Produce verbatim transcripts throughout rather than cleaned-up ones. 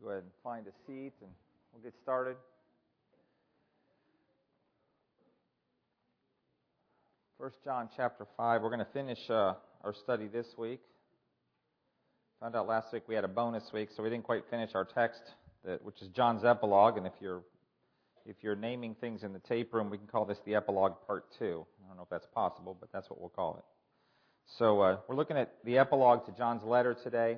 go ahead and find a seat and we'll get started. First John chapter five. We're going to finish uh, our study this week. Found out last week we had a bonus week, so we didn't quite finish our text, that, which is John's epilogue. And if you're if you're naming things in the tape room, we can call this the epilogue part two. I don't know if that's possible, but that's what we'll call it. So uh, we're looking at the epilogue to John's letter today.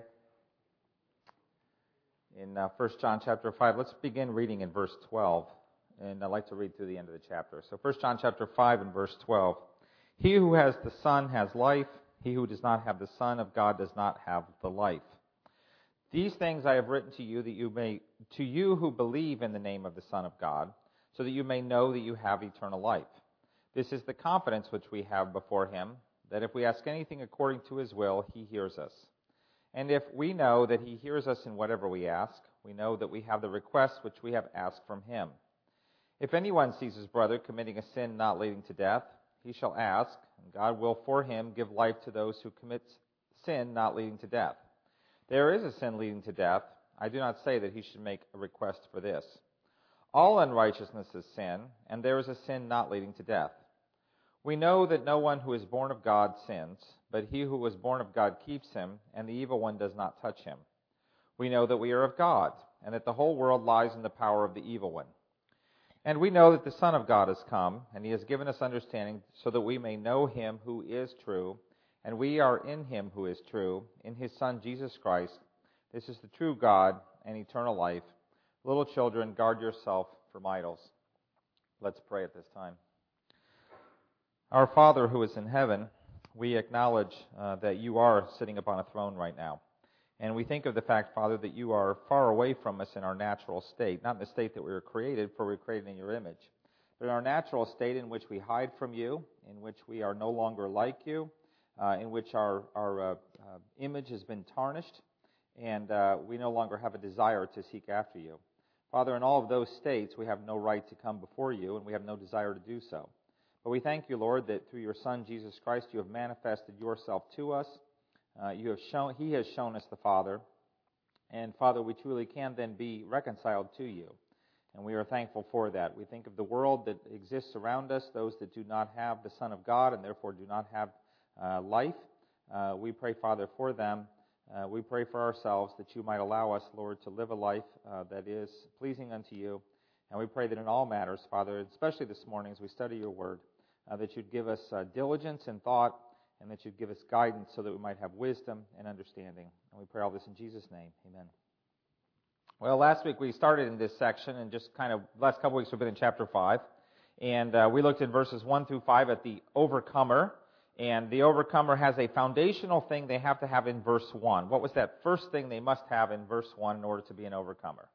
In uh, First John chapter five, let's begin reading in verse twelve, and I'd like to read through the end of the chapter. So First John chapter five and verse twelve. He who has the Son has life. He who does not have the Son of God does not have the life. These things I have written to you that you may, to you who believe in the name of the Son of God, so that you may know that you have eternal life. This is the confidence which we have before Him, that if we ask anything according to His will, He hears us. And if we know that He hears us in whatever we ask, we know that we have the request which we have asked from Him. If anyone sees his brother committing a sin not leading to death, he shall ask, and God will for him give life to those who commit sin not leading to death. There is a sin leading to death. I do not say that he should make a request for this. All unrighteousness is sin, and there is a sin not leading to death. We know that no one who is born of God sins, but he who was born of God keeps him, and the evil one does not touch him. We know that we are of God, and that the whole world lies in the power of the evil one. And we know that the Son of God has come, and He has given us understanding so that we may know Him who is true, and we are in Him who is true, in His Son Jesus Christ. This is the true God and eternal life. Little children, guard yourself from idols. Let's pray at this time. Our Father who is in heaven, we acknowledge uh, that You are sitting upon a throne right now. And we think of the fact, Father, that You are far away from us in our natural state, not in the state that we were created, for we were created in Your image, but in our natural state in which we hide from You, in which we are no longer like You, uh, in which our, our uh, uh, image has been tarnished, and uh, we no longer have a desire to seek after You. Father, in all of those states, we have no right to come before You, and we have no desire to do so. But we thank You, Lord, that through Your Son, Jesus Christ, You have manifested Yourself to us. Uh, you have shown, He has shown us the Father, and Father, we truly can then be reconciled to You, and we are thankful for that. We think of the world that exists around us, those that do not have the Son of God and therefore do not have uh, life. Uh, we pray, Father, for them. Uh, we pray for ourselves that You might allow us, Lord, to live a life uh, that is pleasing unto You, and we pray that in all matters, Father, especially this morning as we study Your Word, uh, that You'd give us uh, diligence and thought, and that You'd give us guidance so that we might have wisdom and understanding. And we pray all this in Jesus' name. Amen. Well, last week we started in this section, and just kind of, the last couple weeks we've been in chapter five. And uh, we looked at verses one through five at the overcomer. And the overcomer has a foundational thing they have to have in verse one. What was that first thing they must have in verse one in order to be an overcomer?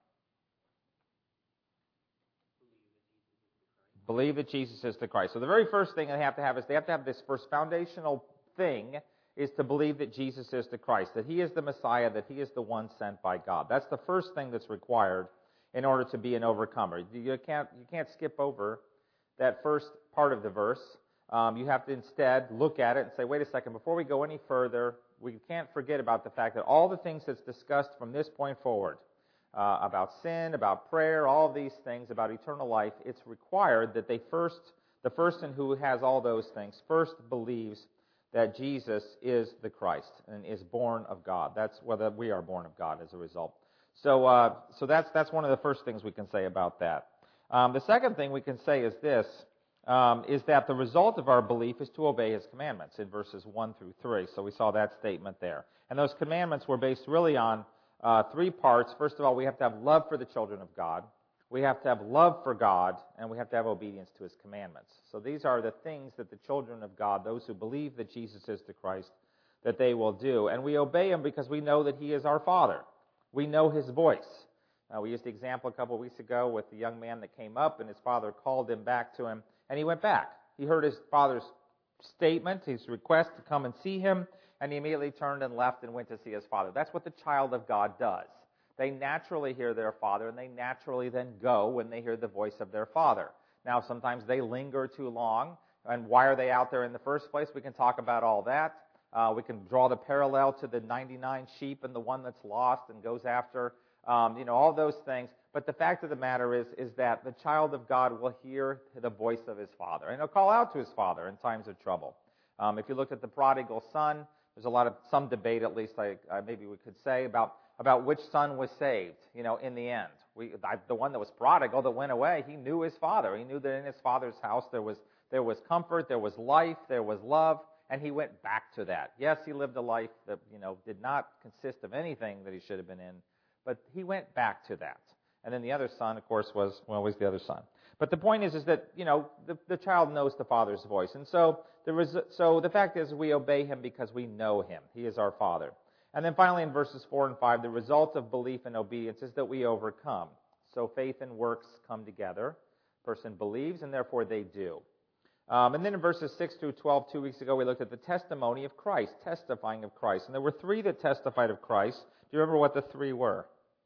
Believe that Jesus is the Christ. So the very first thing they have to have is they have to have this first foundational thing is to believe that Jesus is the Christ, that He is the Messiah, that He is the one sent by God. That's the first thing that's required in order to be an overcomer. You can't, you can't skip over that first part of the verse. Um, you have to instead look at it and say, wait a second, before we go any further, we can't forget about the fact that all the things that's discussed from this point forward, Uh, about sin, about prayer, all of these things, about eternal life, it's required that they first, the person who has all those things, first believes that Jesus is the Christ and is born of God. That's whether we are born of God as a result. So, uh, so that's that's one of the first things we can say about that. Um, the second thing we can say is this: um, is that the result of our belief is to obey His commandments in verses one through three. So we saw that statement there, and those commandments were based really on Uh, three parts. First of all, we have to have love for the children of God. We have to have love for God, and we have to have obedience to His commandments. So these are the things that the children of God, those who believe that Jesus is the Christ, that they will do. And we obey Him because we know that He is our Father. We know His voice. Uh, we used the example a couple of weeks ago with the young man that came up, and his father called him back to him, and he went back. He heard his father's statement, his request to come and see him, and he immediately turned and left and went to see his father. That's what the child of God does. They naturally hear their father, and they naturally then go when they hear the voice of their father. Now, sometimes they linger too long, and why are they out there in the first place? We can talk about all that. Uh, we can draw the parallel to the ninety-nine sheep and the one that's lost and goes after Um, you know, all those things. But the fact of the matter is, is that the child of God will hear the voice of his father, and he'll call out to his father in times of trouble. Um, if you looked at the prodigal son, there's a lot of, some debate at least, like, uh, maybe we could say, about, about which son was saved, you know, in the end. We, I, the one that was prodigal, that went away, he knew his father. He knew that in his father's house there was, there was comfort, there was life, there was love, and he went back to that. Yes, he lived a life that, you know, did not consist of anything that he should have been in, but he went back to that. And then the other son, of course, was, well, was the other son. But the point is, is that, you know, the, the child knows the father's voice. And so the, res- so the fact is we obey him because we know him. He is our father. And then finally in verses four and five, the result of belief and obedience is that we overcome. So faith and works come together. Person believes, and therefore they do. Um, and then in verses six through twelve, two weeks ago, we looked at the testimony of Christ, testifying of Christ. And there were three that testified of Christ. Do you remember what the three were?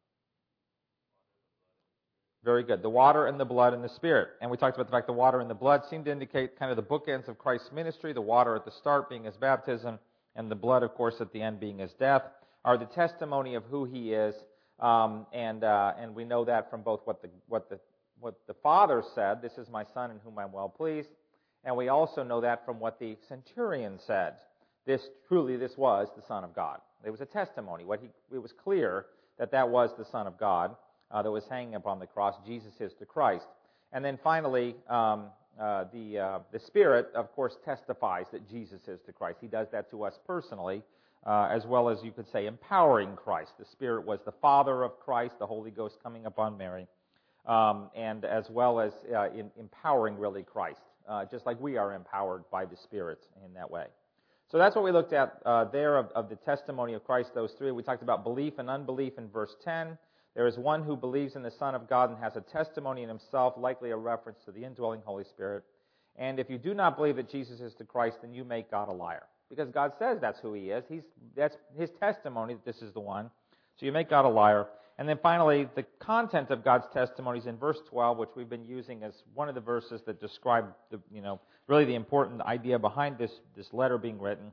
Very good. The water and the blood and the Spirit. And we talked about the fact the water and the blood seem to indicate kind of the bookends of Christ's ministry. The water at the start being his baptism, and the blood, of course, at the end being his death, are the testimony of who he is. Um, and uh, and we know that from both what the what the what the Father said, "This is my Son in whom I'm well pleased," and we also know that from what the centurion said. This truly, this was the Son of God. It was a testimony. What he, it was clear that that was the Son of God. Uh, that was hanging upon the cross. Jesus is the Christ. And then finally, um, uh, the uh, the Spirit, of course, testifies that Jesus is the Christ. He does that to us personally, uh, as well as, you could say, empowering Christ. The Spirit was the Father of Christ, the Holy Ghost coming upon Mary, um, and as well as uh, in, empowering, really, Christ, uh, just like we are empowered by the Spirit in that way. So that's what we looked at uh, there of, of the testimony of Christ, those three. We talked about belief and unbelief in verse ten. There is one who believes in the Son of God and has a testimony in himself, likely a reference to the indwelling Holy Spirit. And if you do not believe that Jesus is the Christ, then you make God a liar. Because God says that's who he is. He's, that's his testimony that this is the one. So you make God a liar. And then finally, the content of God's testimony is in verse twelve, which we've been using as one of the verses that describe the, you know, really the important idea behind this, this letter being written,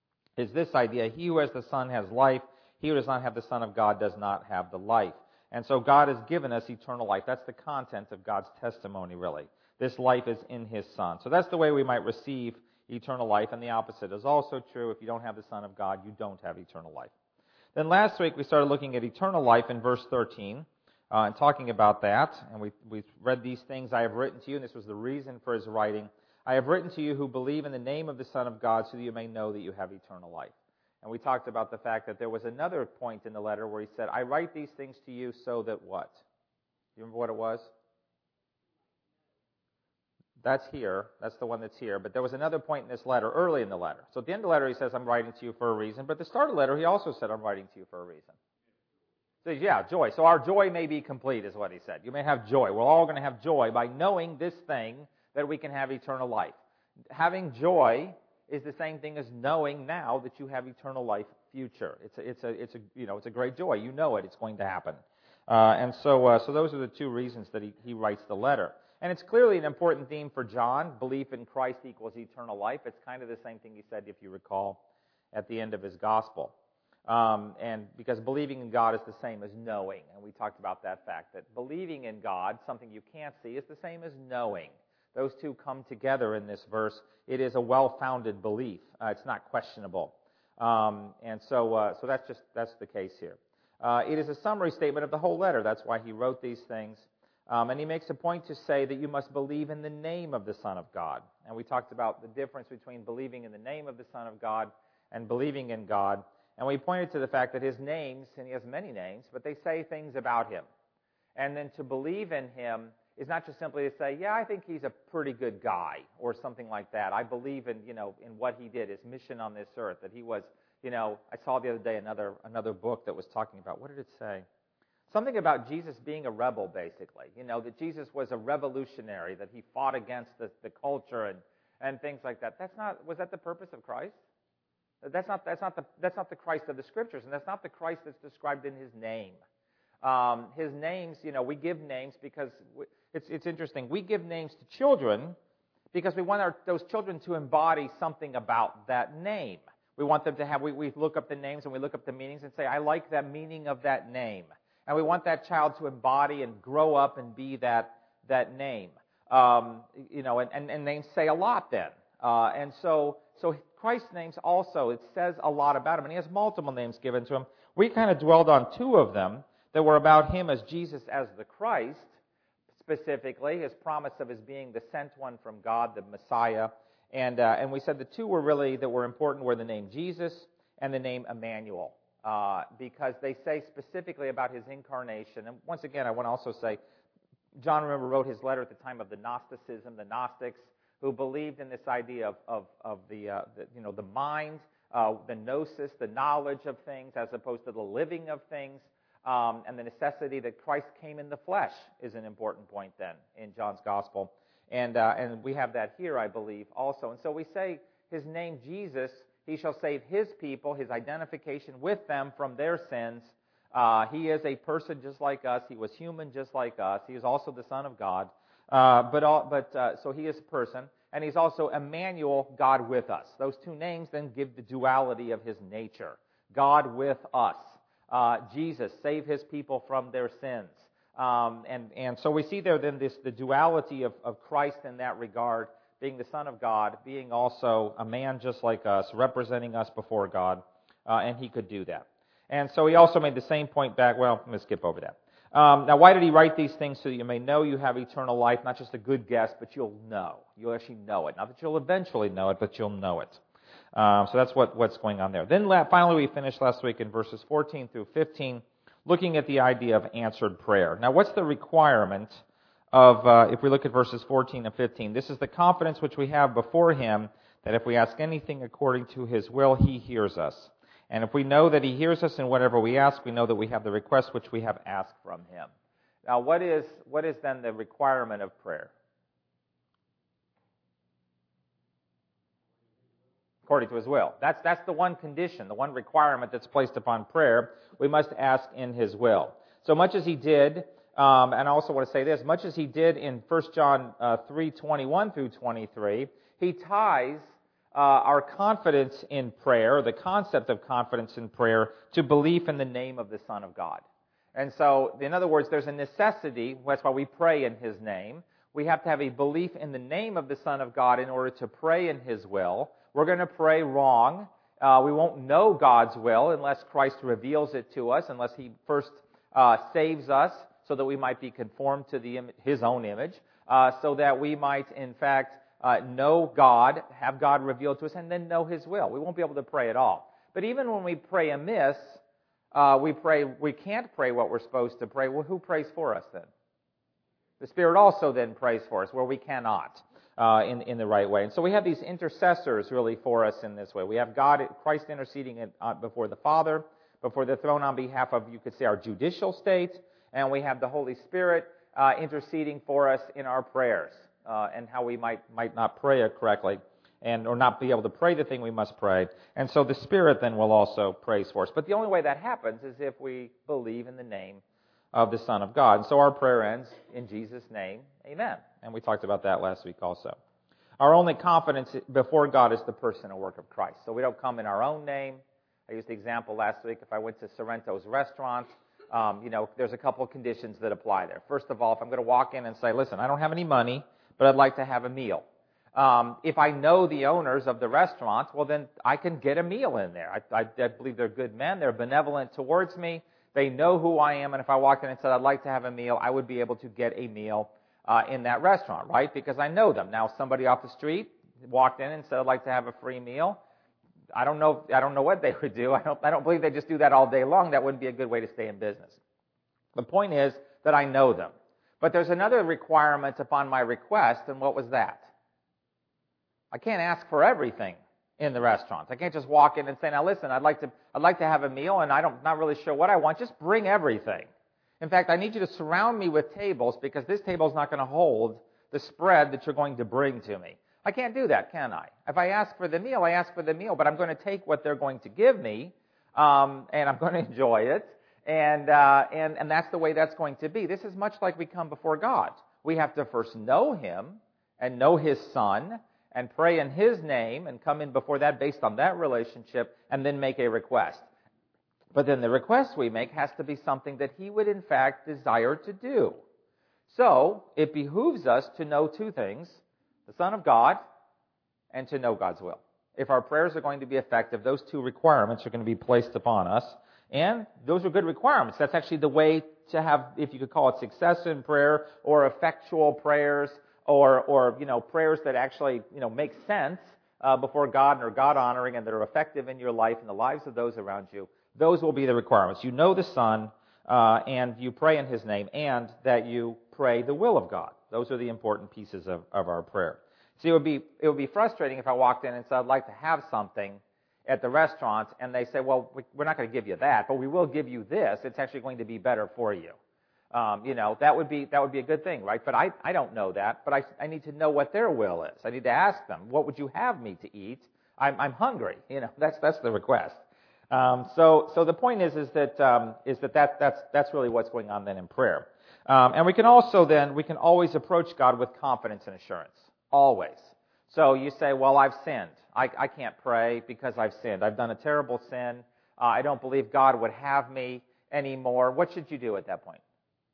is this idea: he who has the Son has life. He who does not have the Son of God does not have the life. And so God has given us eternal life. That's the content of God's testimony, really. This life is in his Son. So that's the way we might receive eternal life. And the opposite is also true. If you don't have the Son of God, you don't have eternal life. Then last week we started looking at eternal life in verse thirteen uh, and talking about that. And we we read these things I have written to you, and this was the reason for his writing. I have written to you who believe in the name of the Son of God, so that you may know that you have eternal life. And we talked about the fact that there was another point in the letter where he said, I write these things to you so that what? Do you remember what it was? That's here. That's the one that's here. But there was another point in this letter, early in the letter. So at the end of the letter, he says, I'm writing to you for a reason. But at the start of the letter, he also said, I'm writing to you for a reason. So yeah, joy. So our joy may be complete, is what he said. You may have joy. We're all going to have joy by knowing this thing, that we can have eternal life. Having joy is the same thing as knowing now that you have eternal life future. It's a, it's a, it's a, you know, it's a great joy. You know it. It's going to happen. Uh, and so, uh, so those are the two reasons that he, he writes the letter. And it's clearly an important theme for John. Belief in Christ equals eternal life. It's kind of the same thing he said, if you recall, at the end of his gospel. Um, and because believing in God is the same as knowing. And we talked about that fact, that believing in God, something you can't see, is the same as knowing. Those two come together in this verse. It is a well-founded belief. Uh, it's not questionable. Um, and so, uh, so that's just, that's the case here. Uh, it is a summary statement of the whole letter. That's why he wrote these things. Um, and he makes a point to say that you must believe in the name of the Son of God. And we talked about the difference between believing in the name of the Son of God and believing in God. And we pointed to the fact that his names, and he has many names, but they say things about him. And then to believe in him is not just simply to say, yeah, I think he's a pretty good guy, or something like that. I believe in, you know, in what he did, his mission on this earth, that he was, you know, I saw the other day another another book that was talking about, what did it say? Something about Jesus being a rebel, basically. You know, that Jesus was a revolutionary, that he fought against the, the culture and, and things like that. That's not, was that the purpose of Christ? That's not, that's not the, that's not the Christ of the Scriptures, and that's not the Christ that's described in his name. Um, his names, you know, we give names because we, it's it's interesting. We give names to children because we want our, those children to embody something about that name. We want them to have, we, we look up the names and we look up the meanings and say, I like that meaning of that name. And we want that child to embody and grow up and be that that name. Um, you know, and, and, and names say a lot then. Uh, and so, so Christ's names also, it says a lot about him. And he has multiple names given to him. We kind of dwelled on two of them that were about him as Jesus as the Christ, specifically, his promise of his being the sent one from God, the Messiah. And uh, and we said the two were really, that were important were the name Jesus and the name Emmanuel, uh, because they say specifically about his incarnation. And once again, I want to also say, John, remember, wrote his letter at the time of the Gnosticism, the Gnostics, who believed in this idea of, of, of the, uh, the, you know, the mind, uh, the gnosis, the knowledge of things, as opposed to the living of things. Um, and the necessity that Christ came in the flesh is an important point then in John's Gospel. And uh, and we have that here, I believe, also. And so we say his name, Jesus, he shall save his people, his identification with them from their sins. Uh, he is a person just like us. He was human just like us. He is also the Son of God. Uh, but all, but uh, so he is a person. And he's also Emmanuel, God with us. Those two names then give the duality of his nature. God with us. Uh, Jesus, save his people from their sins. Um, and, and so we see there then this the duality of, of Christ in that regard, being the Son of God, being also a man just like us, representing us before God, uh, and he could do that. And so he also made the same point back, well, let me skip over that. Um, now, why did he write these things? So that you may know you have eternal life, not just a good guess, but you'll know. You'll actually know it. Not that you'll eventually know it, but you'll know it. Um, so that's what, what's going on there. Then la- finally we finished last week in verses fourteen through fifteen, looking at the idea of answered prayer. Now, what's the requirement of, uh, if we look at verses fourteen and fifteen, this is the confidence which we have before him, that if we ask anything according to his will, he hears us. And if we know that he hears us in whatever we ask, we know that we have the request which we have asked from him. Now, what is what is then the requirement of prayer? According to his will. That's that's the one condition, the one requirement that's placed upon prayer. We must ask in his will. So much as he did, um, and I also want to say this, much as he did in First John uh, three twenty-one through twenty-three, he ties uh, our confidence in prayer, the concept of confidence in prayer, to belief in the name of the Son of God. And so, in other words, there's a necessity, that's why we pray in his name. We have to have a belief in the name of the Son of God in order to pray in his will. We're going to pray wrong. Uh, we won't know God's will unless Christ reveals it to us, unless he first uh, saves us so that we might be conformed to the Im- his own image, uh, so that we might, in fact, uh, know God, have God revealed to us, and then know his will. We won't be able to pray at all. But even when we pray amiss, uh, we pray, we can't pray what we're supposed to pray. Well, who prays for us then? The Spirit also then prays for us where we cannot. Uh, in, in the right way. And so we have these intercessors really for us in this way. We have God, Christ interceding in, uh, before the Father, before the throne on behalf of, you could say, our judicial state, and we have the Holy Spirit uh, interceding for us in our prayers uh, and how we might might not pray it correctly and or not be able to pray the thing we must pray. And so the Spirit then will also pray for us. But the only way that happens is if we believe in the name of the Son of God. And so our prayer ends in Jesus' name, amen. And we talked about that last week also. Our only confidence before God is the person and work of Christ. So we don't come in our own name. I used the example last week. If I went to Sorrento's restaurant, um, you know, there's a couple of conditions that apply there. First of all, if I'm going to walk in and say, listen, I don't have any money, but I'd like to have a meal. Um, if I know the owners of the restaurant, well, then I can get a meal in there. I, I, I believe they're good men. They're benevolent towards me. They know who I am, and if I walked in and said, I'd like to have a meal, I would be able to get a meal uh, in that restaurant, right? Because I know them. Now, somebody off the street walked in and said, I'd like to have a free meal. I don't know I don't know what they would do. I don't, I don't believe they just do that all day long. That wouldn't be a good way to stay in business. The point is that I know them. But there's another requirement upon my request, and what was that? I can't ask for everything in the restaurants. I can't just walk in and say, now listen, I'd like to I'd like to have a meal, and I don't not really sure what I want. Just bring everything. In fact, I need you to surround me with tables because this table is not going to hold the spread that you're going to bring to me. I can't do that, can I? If I ask for the meal, I ask for the meal, but I'm going to take what they're going to give me, um, and I'm going to enjoy it, and uh, and and that's the way that's going to be. This is much like we come before God. We have to first know Him and know His Son, and pray in His name, and come in before that based on that relationship, and then make a request. But then the request we make has to be something that he would in fact desire to do. So, it behooves us to know two things, the Son of God and to know God's will. If our prayers are going to be effective, those two requirements are going to be placed upon us. And those are good requirements. That's actually the way to have, if you could call it success in prayer, or effectual prayers, or, or you know, prayers that actually, you know, make sense uh, before God and are God-honoring and that are effective in your life and the lives of those around you. Those will be the requirements. You know the Son, uh, and you pray in His name, and that you pray the will of God. Those are the important pieces of, of our prayer. See, it would be it would be frustrating if I walked in and said, I'd like to have something at the restaurant, and they say, well, we're not going to give you that, but we will give you this. It's actually going to be better for you. Um, you know, that would be that would be a good thing, right? But I, I don't know that, but I, I need to know what their will is. I need to ask them, what would you have me to eat? I'm, I'm hungry. You know, that's that's the request. Um, so so the point is is that um, is that, that that's that's really what's going on then in prayer. Um, and we can also then we can always approach God with confidence and assurance. Always. So you say, well, I've sinned. I, I can't pray because I've sinned. I've done a terrible sin. Uh, I don't believe God would have me anymore. What should you do at that point?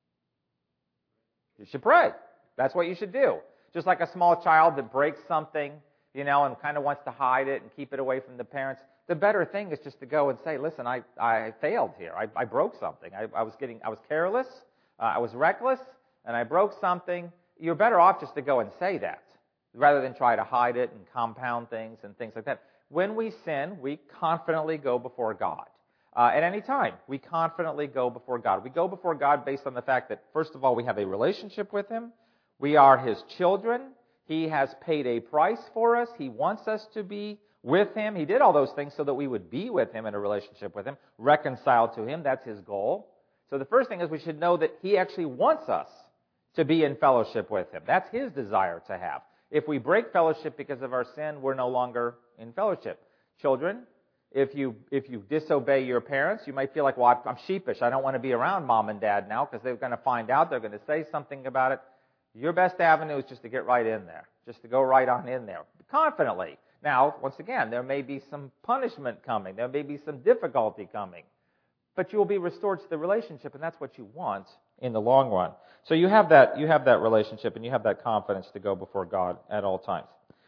You should pray. That's what you should do. Just like a small child that breaks something, you know, and kind of wants to hide it and keep it away from the parents. The better thing is just to go and say, listen, I, I failed here. I, I broke something. I, I was getting, I was careless. Uh, I was reckless, and I broke something. You're better off just to go and say that, rather than try to hide it and compound things and things like that. When we sin, we confidently go before God. Uh, at any time, we confidently go before God. We go before God based on the fact that, first of all, we have a relationship with Him. We are His children. He has paid a price for us. He wants us to be with Him. He did all those things so that we would be with Him in a relationship with Him, reconciled to Him. That's His goal. So the first thing is we should know that He actually wants us to be in fellowship with Him. That's His desire to have. If we break fellowship because of our sin, we're no longer in fellowship. Children, if you if you disobey your parents, you might feel like, well, I'm sheepish. I don't want to be around mom and dad now because they're going to find out. They're going to say something about it. Your best avenue is just to get right in there, just to go right on in there, confidently. Now, once again, there may be some punishment coming. There may be some difficulty coming. But you will be restored to the relationship, and that's what you want in the long run. So you have that you have that relationship, and you have that confidence to go before God at all times.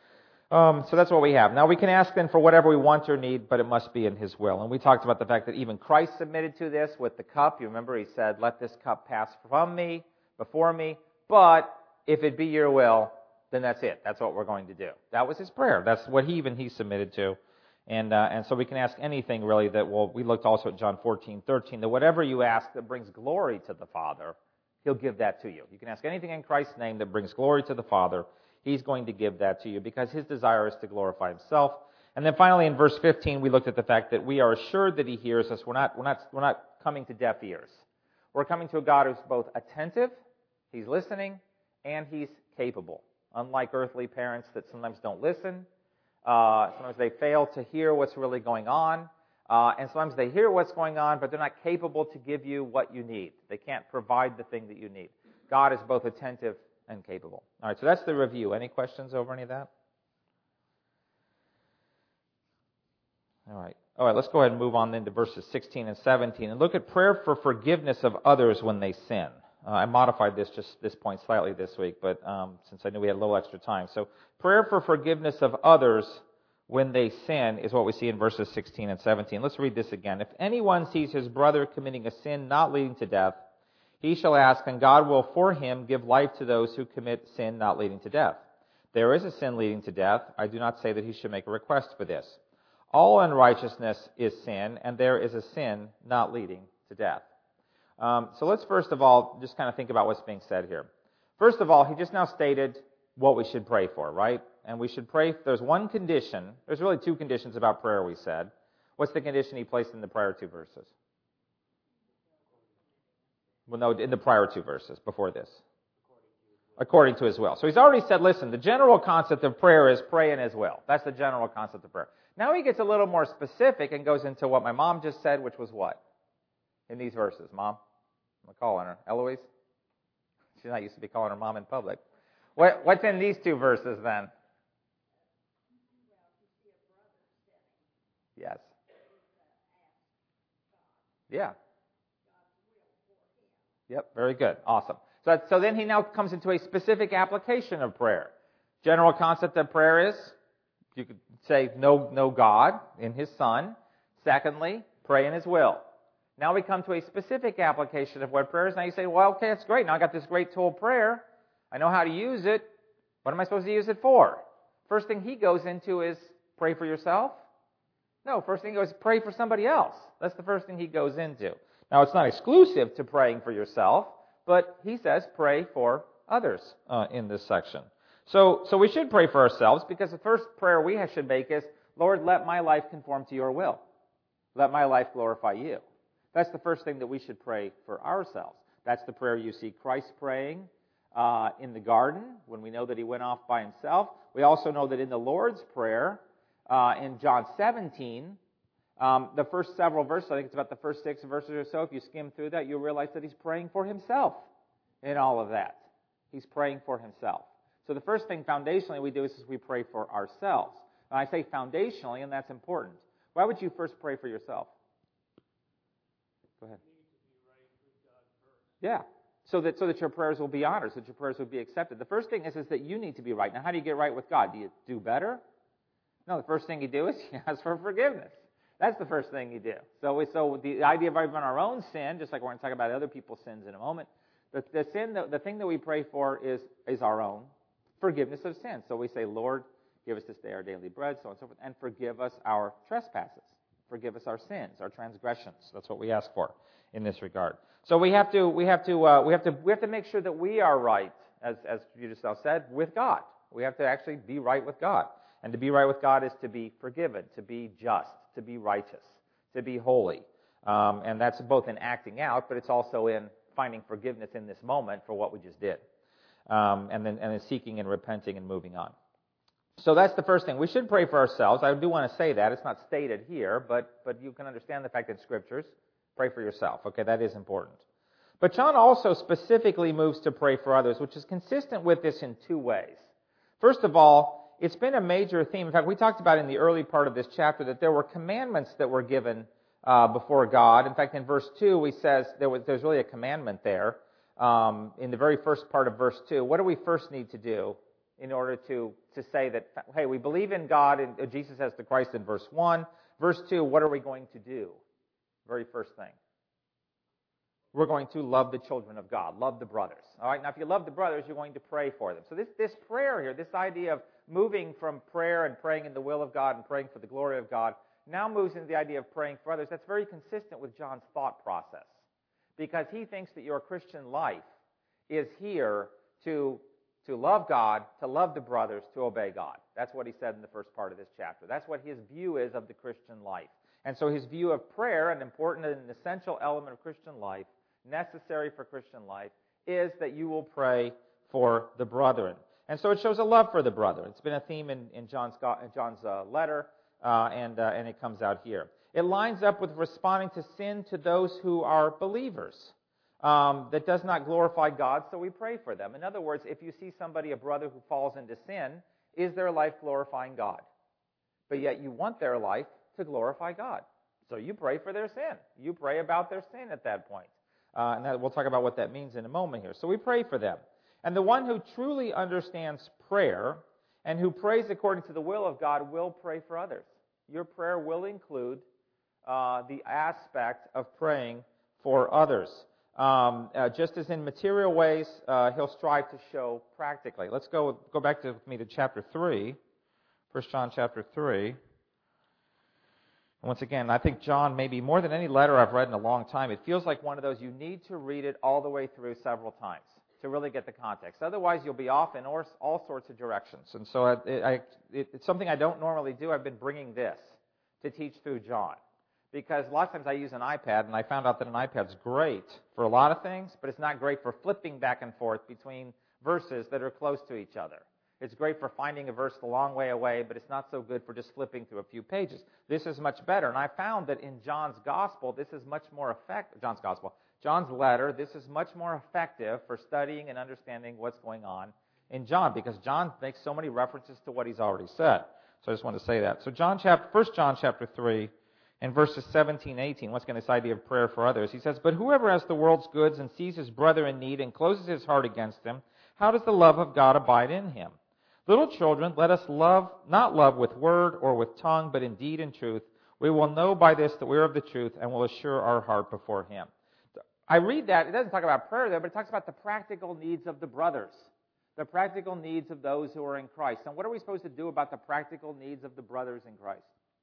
Um, so that's what we have. Now we can ask then for whatever we want or need, but it must be in His will. And we talked about the fact that even Christ submitted to this with the cup. You remember He said, let this cup pass from me, before me, but if it be your will, then that's it. That's what we're going to do. That was His prayer. That's what He even He submitted to. And uh, and so we can ask anything really that will, we looked also at John fourteen thirteen, that whatever you ask that brings glory to the Father, He'll give that to you. You can ask anything in Christ's name that brings glory to the Father, He's going to give that to you because His desire is to glorify Himself. And then finally in verse fifteen, we looked at the fact that we are assured that He hears us. We're not, we're not, we're not coming to deaf ears. We're coming to a God who's both attentive, He's listening, and He's capable. Unlike earthly parents that sometimes don't listen, Uh, sometimes they fail to hear what's really going on. Uh, and sometimes they hear what's going on, but they're not capable to give you what you need. They can't provide the thing that you need. God is both attentive and capable. All right, so that's the review. Any questions over any of that? All right. All right, let's go ahead and move on then to verses sixteen and seventeen and look at prayer for forgiveness of others when they sin. Uh, I modified this just this point slightly this week, but um, since I knew we had a little extra time. So prayer for forgiveness of others when they sin is what we see in verses sixteen and seventeen. Let's read this again. If anyone sees his brother committing a sin not leading to death, he shall ask, and God will for him give life to those who commit sin not leading to death. There is a sin leading to death. I do not say that he should make a request for this. All unrighteousness is sin, and there is a sin not leading to death. Um, so let's first of all just kind of think about what's being said here. First of all, he just now stated what we should pray for, right? And we should pray, there's one condition, there's really two conditions about prayer we said. What's the condition he placed in the prior two verses? Well, no, in the prior two verses, before this. According to His will. So he's already said, listen, the general concept of prayer is pray in His will. That's the general concept of prayer. Now he gets a little more specific and goes into what my mom just said, which was what? In these verses, Mom? I'm calling her. Eloise? She's not used to be calling her mom in public. What, what's in these two verses then? Yes. Yeah. Yep, very good. Awesome. So, that, so then he now comes into a specific application of prayer. General concept of prayer is, you could say, know, know God in His Son. Secondly, pray in His will. Now we come to a specific application of what prayer is. Now you say, well, okay, that's great. Now I got this great tool, prayer. I know how to use it. What am I supposed to use it for? First thing he goes into is pray for yourself. No, first thing he goes, pray for somebody else. That's the first thing he goes into. Now it's not exclusive to praying for yourself, but he says pray for others uh, in this section. So, so we should pray for ourselves, because the first prayer we should make is, Lord, let my life conform to your will. Let my life glorify you. That's the first thing that we should pray for ourselves. That's the prayer you see Christ praying uh, in the garden when we know that he went off by himself. We also know that in the Lord's Prayer, uh, in John seventeen, um, the first several verses, I think it's about the first six verses or so, if you skim through that, you'll realize that he's praying for himself in all of that. He's praying for himself. So the first thing foundationally we do is we pray for ourselves. And I say foundationally, and that's important. Why would you first pray for yourself? Go ahead. Yeah. So that so that your prayers will be honored, so that your prayers will be accepted. The first thing is, is that you need to be right. Now, how do you get right with God? Do you do better? No, the first thing you do is you ask for forgiveness. That's the first thing you do. So we, so the idea of even our own sin, just like we're going to talk about other people's sins in a moment, the, the sin, the, the thing that we pray for is, is our own forgiveness of sin. So we say, Lord, give us this day our daily bread, so on and so forth, and forgive us our trespasses. Forgive us our sins, our transgressions. That's what we ask for in this regard. So we have to, we have to, uh, we have to, we have to make sure that we are right, as as you just now said, with God. We have to actually be right with God, and to be right with God is to be forgiven, to be just, to be righteous, to be holy, um, and that's both in acting out, but it's also in finding forgiveness in this moment for what we just did, um, and then and then seeking and repenting and moving on. So that's the first thing. We should pray for ourselves. I do want to say that. It's not stated here, but but you can understand the fact that Scriptures, pray for yourself. Okay, that is important. But John also specifically moves to pray for others, which is consistent with this in two ways. First of all, it's been a major theme. In fact, we talked about in the early part of this chapter that there were commandments that were given uh, before God. In fact, in verse two, we says there was there's really a commandment there. Um, in the very first part of verse two, what do we first need to do in order to, to say that, hey, we believe in God, and Jesus as the Christ in verse one. Verse two, what are we going to do? Very first thing. We're going to love the children of God, love the brothers. All right, now if you love the brothers, you're going to pray for them. So this, this prayer here, this idea of moving from prayer and praying in the will of God and praying for the glory of God, now moves into the idea of praying for others. That's very consistent with John's thought process, because he thinks that your Christian life is here to To love God, to love the brothers, to obey God. That's what he said in the first part of this chapter. That's what his view is of the Christian life. And so his view of prayer, an important and essential element of Christian life, necessary for Christian life, is that you will pray for the brethren. And so it shows a love for the brethren. It's been a theme in, in John's, in John's uh, letter, uh, and, uh, and it comes out here. It lines up with responding to sin to those who are believers. Um, that does not glorify God, so we pray for them. In other words, if you see somebody, a brother who falls into sin, is their life glorifying God? But yet you want their life to glorify God. So you pray for their sin. You pray about their sin at that point. Uh, and that, we'll talk about what that means in a moment here. So we pray for them. And the one who truly understands prayer and who prays according to the will of God will pray for others. Your prayer will include uh, the aspect of praying for others. Um, uh, just as in material ways, uh, he'll strive to show practically. Let's go go back to me to chapter three, First John chapter three. Once again, I think John, maybe more than any letter I've read in a long time, it feels like one of those you need to read it all the way through several times to really get the context. Otherwise, you'll be off in all, all sorts of directions. And so I, I, it, it's something I don't normally do. I've been bringing this to teach through John. Because a lot of times I use an iPad, and I found out that an iPad's great for a lot of things, but it's not great for flipping back and forth between verses that are close to each other. It's great for finding a verse a long way away, but it's not so good for just flipping through a few pages. This is much better, and I found that in John's Gospel, this is much more effective. John's Gospel, John's letter, this is much more effective for studying and understanding what's going on in John, because John makes so many references to what he's already said. So I just want to say that. So John chapter, First John chapter three. In verses seventeen, eighteen, once again, this idea of prayer for others, he says, "But whoever has the world's goods and sees his brother in need and closes his heart against him, how does the love of God abide in him? Little children, let us love, not love with word or with tongue, but in deed and truth. We will know by this that we are of the truth and will assure our heart before him." I read that. It doesn't talk about prayer there, but it talks about the practical needs of the brothers, the practical needs of those who are in Christ. And what are we supposed to do about the practical needs of the brothers in Christ?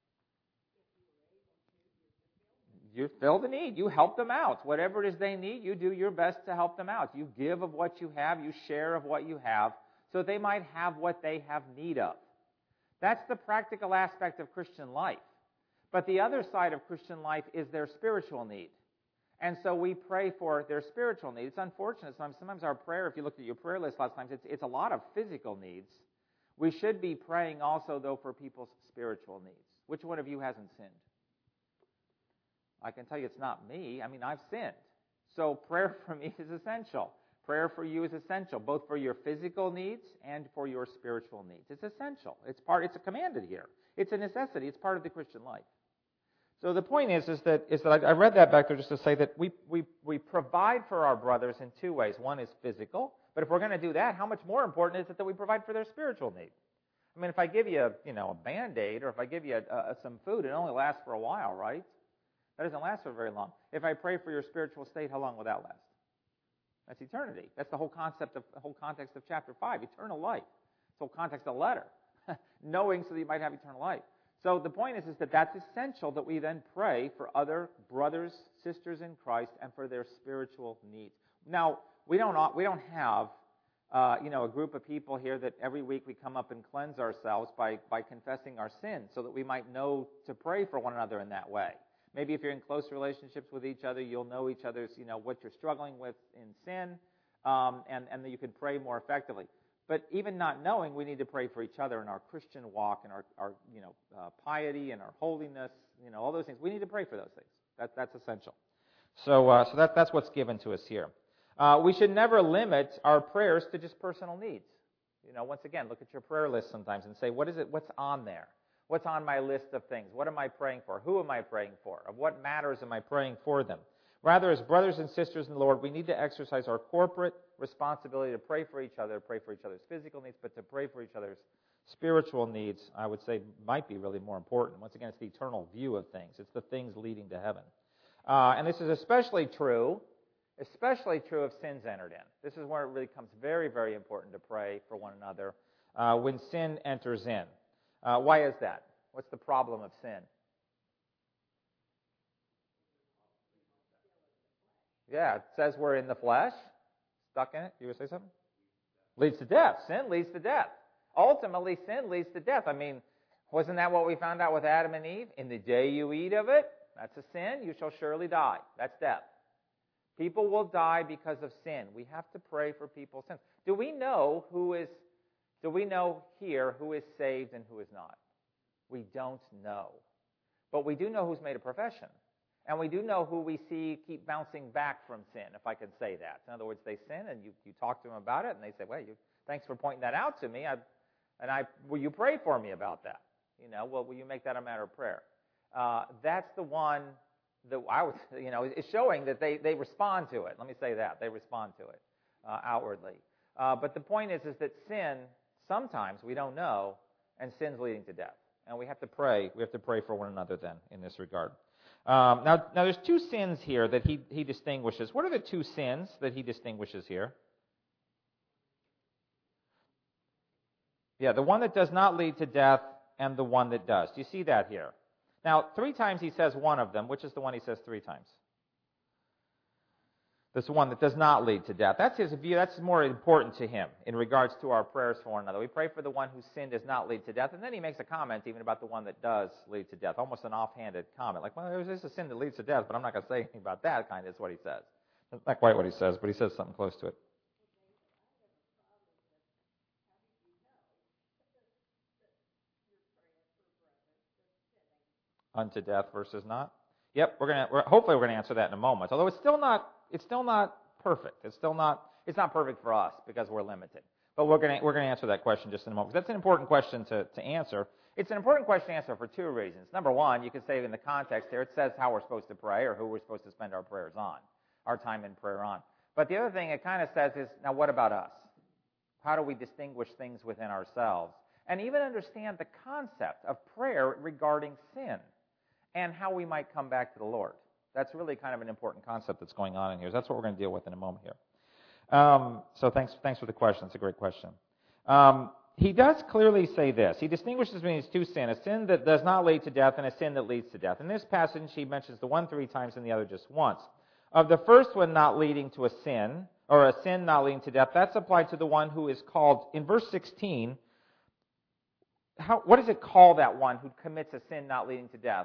You fill the need. You help them out. Whatever it is they need, you do your best to help them out. You give of what you have. You share of what you have so that they might have what they have need of. That's the practical aspect of Christian life. But the other side of Christian life is their spiritual need. And so we pray for their spiritual need. It's unfortunate. Sometimes, sometimes our prayer, if you looked at your prayer list last time, it's, it's a lot of physical needs. We should be praying also, though, for people's spiritual needs. Which one of you hasn't sinned? I can tell you it's not me. I mean, I've sinned. So prayer for me is essential. Prayer for you is essential, both for your physical needs and for your spiritual needs. It's essential. It's part. It's commanded here. It's a necessity. It's part of the Christian life. So the point is, is that is that I, I read that back there just to say that we we we provide for our brothers in two ways. One is physical, but if we're going to do that, how much more important is it that we provide for their spiritual need? I mean, if I give you a, you know a Band-Aid or if I give you a, a, some food, it only lasts for a while, right? That doesn't last for very long. If I pray for your spiritual state, how long will that last? That's eternity. That's the whole concept of the whole context of chapter five, eternal life. It's the whole context of the letter, knowing so that you might have eternal life. So the point is, is that that's essential that we then pray for other brothers, sisters in Christ, and for their spiritual needs. Now we don't we don't have uh, you know a group of people here that every week we come up and cleanse ourselves by by confessing our sins, so that we might know to pray for one another in that way. Maybe if you're in close relationships with each other, you'll know each other's, you know, what you're struggling with in sin, um, and, and that you can pray more effectively. But even not knowing, we need to pray for each other in our Christian walk and our, our you know, uh, piety and our holiness, you know, all those things. We need to pray for those things. That, that's essential. So, uh, so that, that's what's given to us here. Uh, we should never limit our prayers to just personal needs. You know, once again, look at your prayer list sometimes and say, what is it? What's on there? What's on my list of things? What am I praying for? Who am I praying for? Of what matters am I praying for them? Rather, as brothers and sisters in the Lord, we need to exercise our corporate responsibility to pray for each other, pray for each other's physical needs, but to pray for each other's spiritual needs, I would say, might be really more important. Once again, it's the eternal view of things. It's the things leading to heaven. Uh, and this is especially true, especially true of sins entered in. This is where it really becomes very, very important to pray for one another uh, when sin enters in. Uh, why is that? What's the problem of sin? Yeah, it says we're in the flesh, stuck in it. You were going to say something? Leads to death. Sin leads to death. Ultimately, sin leads to death. I mean, wasn't that what we found out with Adam and Eve? In the day you eat of it, that's a sin, you shall surely die. That's death. People will die because of sin. We have to pray for people's sins. Do we know who is Do we know here who is saved and who is not? We don't know. But we do know who's made a profession. And we do know who we see keep bouncing back from sin, if I can say that. In other words, they sin and you, you talk to them about it and they say, well, you, thanks for pointing that out to me. I, and I, will you pray for me about that? You know, well, will you make that a matter of prayer? Uh, that's the one that I would, you know, is showing that they, they respond to it. Let me say that. They respond to it uh, outwardly. Uh, but the point is, is that sin, sometimes we don't know, and sin's leading to death. And we have to pray. We have to pray for one another then in this regard. Um, now, now there's two sins here that he, he distinguishes. What are the two sins that he distinguishes here? Yeah, the one that does not lead to death and the one that does. Do you see that here? Now, three times he says one of them. Which is the one he says three times? This one that does not lead to death. That's his view. That's more important to him in regards to our prayers for one another. We pray for the one whose sin does not lead to death, and then he makes a comment even about the one that does lead to death, almost an offhanded comment. Like, well, there's a sin that leads to death, but I'm not going to say anything about that, kind of is what he says. That's not quite what he says, but he says something close to it. Unto death versus not? Yep, we're gonna. We're, hopefully, we're gonna answer that in a moment. Although it's still not. It's still not perfect. It's still not. It's not perfect for us because we're limited. But we're gonna. We're gonna answer that question just in a moment. That's an important question to to answer It's an important question to answer for two reasons. Number one, you could say in the context here, it says how we're supposed to pray or who we're supposed to spend our prayers on, our time in prayer on. But the other thing it kind of says is, now what about us? How do we distinguish things within ourselves? And even understand the concept of prayer regarding sin and how we might come back to the Lord. That's really kind of an important concept that's going on in here. That's what we're going to deal with in a moment here. Um, so thanks, thanks for the question. It's a great question. Um, he does clearly say this. He distinguishes between these two sins, a sin that does not lead to death and a sin that leads to death. In this passage, he mentions the one three times and the other just once. Of the first one not leading to a sin, or a sin not leading to death, that's applied to the one who is called, in verse sixteen, how, what does it call that one who commits a sin not leading to death?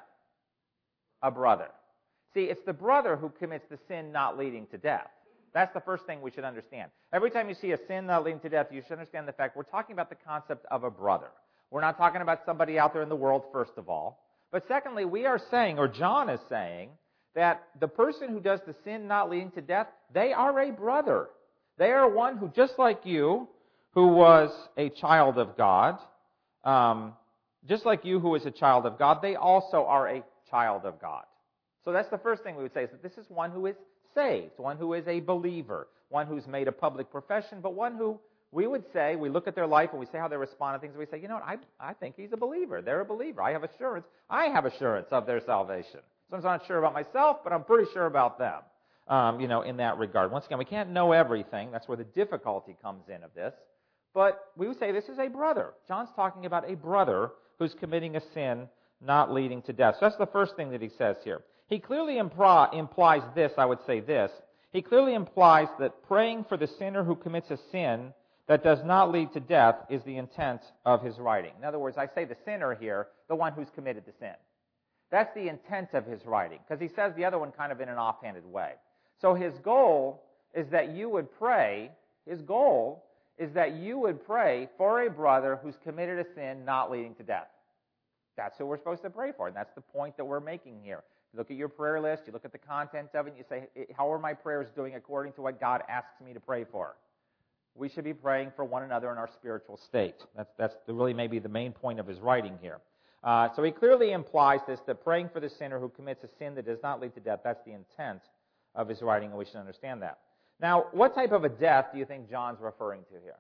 A brother. See, it's the brother who commits the sin not leading to death. That's the first thing we should understand. Every time you see a sin not leading to death, you should understand the fact we're talking about the concept of a brother. We're not talking about somebody out there in the world, first of all. But secondly, we are saying, or John is saying, that the person who does the sin not leading to death, they are a brother. They are one who, just like you, who was a child of God, um, just like you who is a child of God, they also are a child of God. So that's the first thing we would say, is that this is one who is saved, one who is a believer, one who's made a public profession, but one who we would say, we look at their life and we say how they respond to things, and we say, you know what, I, I think he's a believer. They're a believer. I have assurance. I have assurance of their salvation. Sometimes I'm not sure about myself, but I'm pretty sure about them, um, you know, in that regard. Once again, we can't know everything. That's where the difficulty comes in of this. But we would say this is a brother. John's talking about a brother who's committing a sin not leading to death. So that's the first thing that he says here. He clearly impri- implies this, I would say this. He clearly implies that praying for the sinner who commits a sin that does not lead to death is the intent of his writing. In other words, I say the sinner here, the one who's committed the sin. That's the intent of his writing, because he says the other one kind of in an offhanded way. So his goal is that you would pray, his goal is that you would pray for a brother who's committed a sin not leading to death. That's who we're supposed to pray for, and that's the point that we're making here. You look at your prayer list, you look at the content of it, and you say, how are my prayers doing according to what God asks me to pray for? We should be praying for one another in our spiritual state. That's, that's the, really maybe the main point of his writing here. Uh, so he clearly implies this, that praying for the sinner who commits a sin that does not lead to death, that's the intent of his writing, and we should understand that. Now, what type of a death do you think John's referring to here?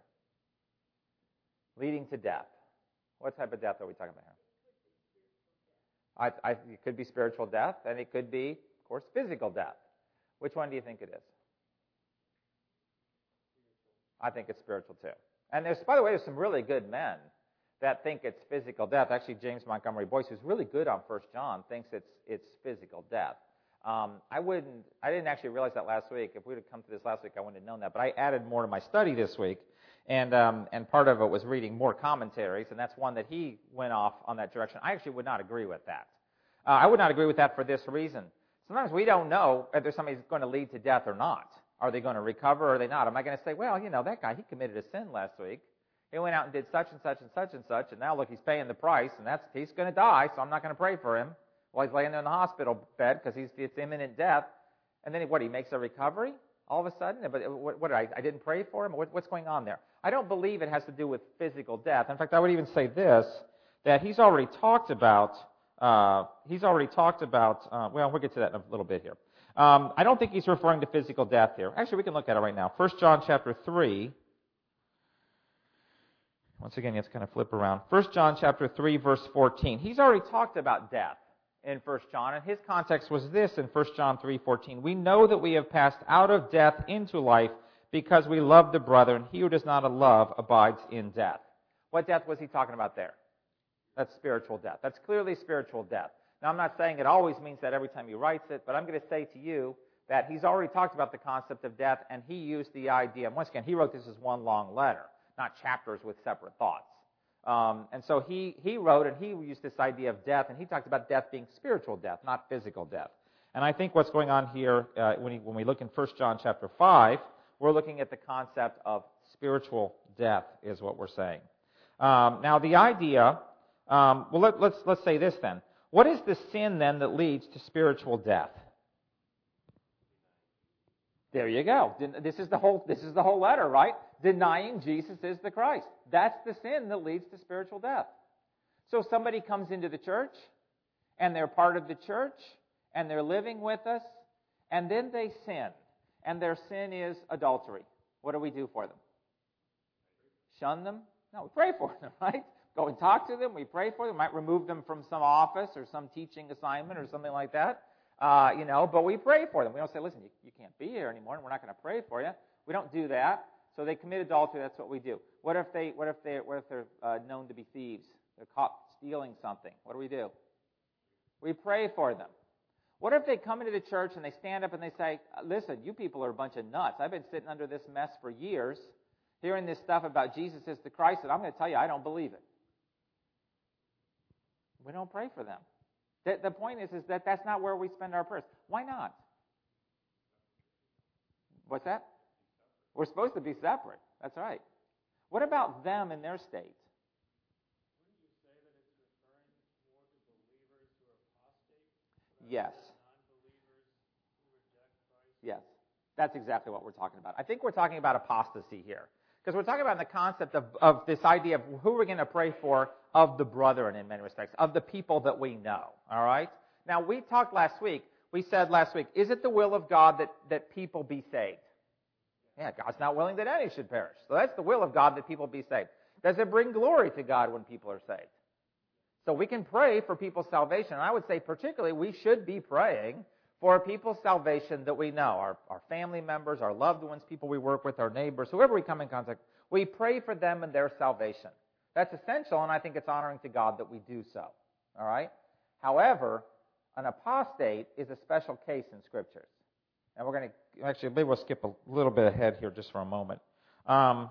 Leading to death. What type of death are we talking about here? I, I, it could be spiritual death, and it could be, of course, physical death. Which one do you think it is? I think it's spiritual too. And there's, by the way, there's some really good men that think it's physical death. Actually, James Montgomery Boyce, who's really good on First John, thinks it's it's physical death. Um, I wouldn't, I didn't actually realize that last week. If we would have come to this last week, I wouldn't have known that. But I added more to my study this week, and um, and part of it was reading more commentaries, and that's one that he went off on that direction. I actually would not agree with that. Uh, I would not agree with that for this reason. Sometimes we don't know whether somebody's going to lead to death or not. Are they going to recover or are they not? Am I going to say, well, you know, that guy, he committed a sin last week. He went out and did such and such and such and such, and now, look, he's paying the price, and that's he's going to die, so I'm not going to pray for him while he's laying there in the hospital bed because he's it's imminent death. And then, what, he makes a recovery all of a sudden? But what, what I, I didn't pray for him? What, what's going on there? I don't believe it has to do with physical death. In fact, I would even say this, that he's already talked about, uh, he's already talked about, uh, well, we'll get to that in a little bit here. Um, I don't think he's referring to physical death here. Actually, we can look at it right now. First John chapter three. Once again, you have to kind of flip around. First John chapter three, verse fourteen. He's already talked about death in First John, and his context was this in First John three fourteen. We know that we have passed out of death into life because we love the brother, and he who does not love abides in death. What death was he talking about there? That's spiritual death. That's clearly spiritual death. Now, I'm not saying it always means that every time he writes it, but I'm going to say to you that he's already talked about the concept of death, and he used the idea. And once again, he wrote this as one long letter, not chapters with separate thoughts. Um, and so he, he wrote, and he used this idea of death, and he talked about death being spiritual death, not physical death. And I think what's going on here, uh, when, he, when we look in First John chapter five, we're looking at the concept of spiritual death is what we're saying. Um, now, the idea, um, well, let, let's let's say this then. What is the sin, then, that leads to spiritual death? There you go. This is the whole, this is the whole letter, right? Denying Jesus is the Christ. That's the sin that leads to spiritual death. So somebody comes into the church, and they're part of the church, and they're living with us, and then they sin. And their sin is adultery. What do we do for them? Shun them? No, we pray for them, right? Go and talk to them. We pray for them. We might remove them from some office or some teaching assignment or something like that. Uh, you know, but we pray for them. We don't say, listen, you, you can't be here anymore, and we're not going to pray for you. We don't do that. So they commit adultery. That's what we do. What if they? What if they? What if they're uh, known to be thieves? They're caught stealing something. What do we do? We pray for them. What if they come into the church and they stand up and they say, listen, you people are a bunch of nuts. I've been sitting under this mess for years, hearing this stuff about Jesus is the Christ, and I'm going to tell you, I don't believe it. We don't pray for them. The, the point is, is that that's not where we spend our prayers. Why not? What's that? We're supposed to be separate. That's right. What about them in their state? Wouldn't you say that it's referring more to believers who are apostate? Yes. Non-believers who reject Christ? Yes. That's exactly what we're talking about. I think we're talking about apostasy here. Because we're talking about the concept of, of this idea of who we're going to pray for of the brethren in many respects, of the people that we know. All right? Now, we talked last week, we said last week, is it the will of God that, that people be saved? Yeah, God's not willing that any should perish. So that's the will of God, that people be saved. Does it bring glory to God when people are saved? So we can pray for people's salvation. And I would say particularly we should be praying for people's salvation that we know, our, our family members, our loved ones, people we work with, our neighbors, whoever we come in contact, we pray for them and their salvation. That's essential, and I think it's honoring to God that we do so. All right? However, an apostate is a special case in Scriptures. And we're going to, actually, maybe we'll skip a little bit ahead here just for a moment. Um,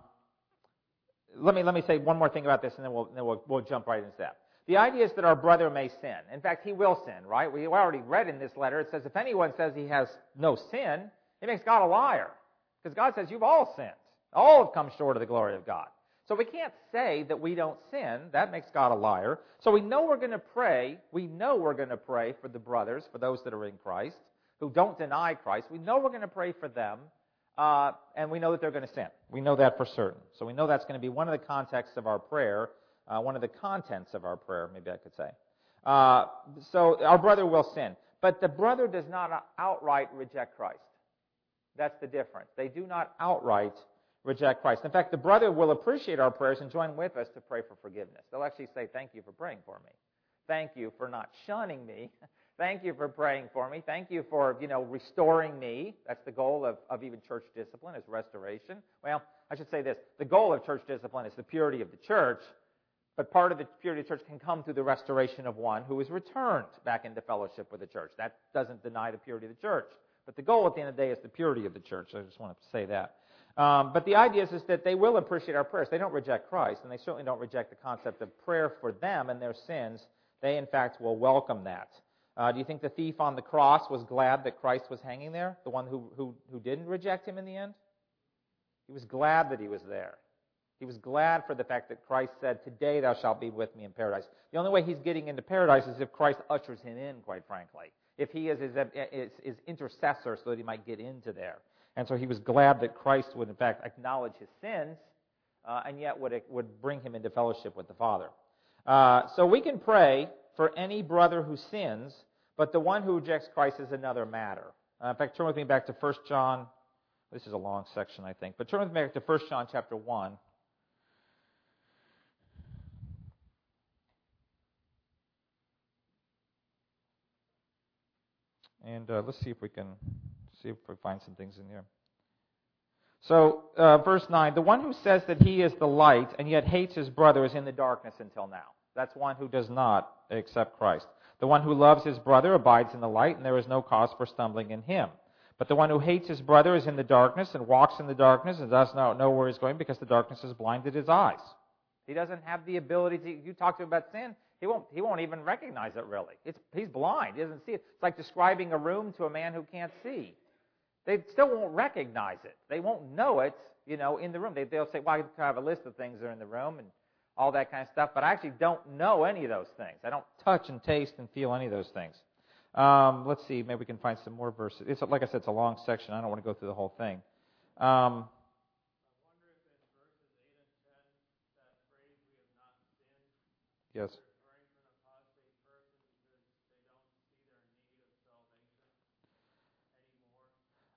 let me let me say one more thing about this, and then we'll then we'll, we'll jump right into that. The idea is that our brother may sin. In fact, he will sin, right? We already read in this letter, it says if anyone says he has no sin, he makes God a liar. Because God says you've all sinned. All have come short of the glory of God. So we can't say that we don't sin. That makes God a liar. So we know we're going to pray. We know we're going to pray for the brothers, for those that are in Christ, who don't deny Christ. We know we're going to pray for them, uh, and we know that they're going to sin. We know that for certain. So we know that's going to be one of the contexts of our prayer, uh, one of the contents of our prayer, maybe I could say. Uh, so our brother will sin. But the brother does not outright reject Christ. That's the difference. They do not outright reject Christ. In fact, the brother will appreciate our prayers and join with us to pray for forgiveness. They'll actually say, thank you for praying for me. Thank you for not shunning me. Thank you for praying for me. Thank you for, you know, restoring me. That's the goal of, of even church discipline, is restoration. Well, I should say this. The goal of church discipline is the purity of the church, but part of the purity of the church can come through the restoration of one who is returned back into fellowship with the church. That doesn't deny the purity of the church. But the goal at the end of the day is the purity of the church. I just want to say that. Um, but the idea is, is that they will appreciate our prayers. They don't reject Christ, and they certainly don't reject the concept of prayer for them and their sins. They, in fact, will welcome that. Uh, do you think the thief on the cross was glad that Christ was hanging there? The one who, who, who didn't reject him in the end? He was glad that he was there. He was glad for the fact that Christ said, today thou shalt be with me in paradise. The only way he's getting into paradise is if Christ ushers him in, quite frankly. If he is his, his, his intercessor so that he might get into there. And so he was glad that Christ would, in fact, acknowledge his sins, uh, and yet would, would bring him into fellowship with the Father. Uh, so we can pray for any brother who sins, but the one who rejects Christ is another matter. Uh, in fact, turn with me back to First John. This is a long section, I think. But turn with me back to First John chapter one. And uh, let's see if we can see if we find some things in here. So, uh, verse nine, the one who says that he is the light and yet hates his brother is in the darkness until now. That's one who does not accept Christ. The one who loves his brother abides in the light, and there is no cause for stumbling in him. But the one who hates his brother is in the darkness and walks in the darkness and does not know where he's going because the darkness has blinded his eyes. He doesn't have the ability to, you talk to him about sin, he won't, he won't even recognize it really. It's, he's blind. He doesn't see it. It's like describing a room to a man who can't see. They still won't recognize it. They won't know it, you know, in the room. They, they'll say, well, I have a list of things that are in the room and all that kind of stuff, but I actually don't know any of those things. I don't touch and taste and feel any of those things. Um, let's see, maybe we can find some more verses. It's, like I said, it's a long section. I don't want to go through the whole thing. Um, I wonder if in verses eight and ten, that phrase, we have not sinned, yes. referring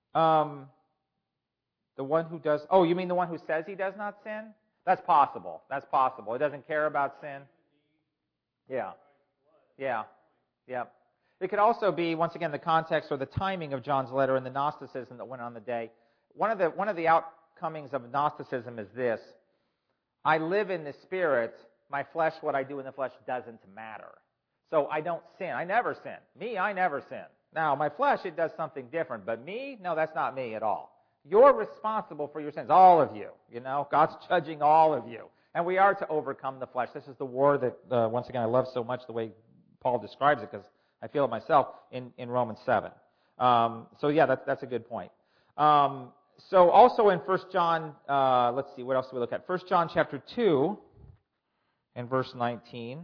Um, the one who does, oh, you mean the one who says he does not sin? That's possible. That's possible. He doesn't care about sin. Yeah. Yeah. Yeah. It could also be, once again, the context or the timing of John's letter and the Gnosticism that went on the day. One of the, one of the outcomings of Gnosticism is this. I live in the Spirit. My flesh, what I do in the flesh doesn't matter. So I don't sin. I never sin. Me, I never sin. Now, my flesh, it does something different. But me, no, that's not me at all. You're responsible for your sins, all of you. You know, God's judging all of you. And we are to overcome the flesh. This is the war that, uh, once again, I love so much the way Paul describes it because I feel it myself in, in Romans seven. Um, so, yeah, that's, that's a good point. Um, so, also in First John, uh, let's see, what else do we look at? First John chapter two and verse nineteen.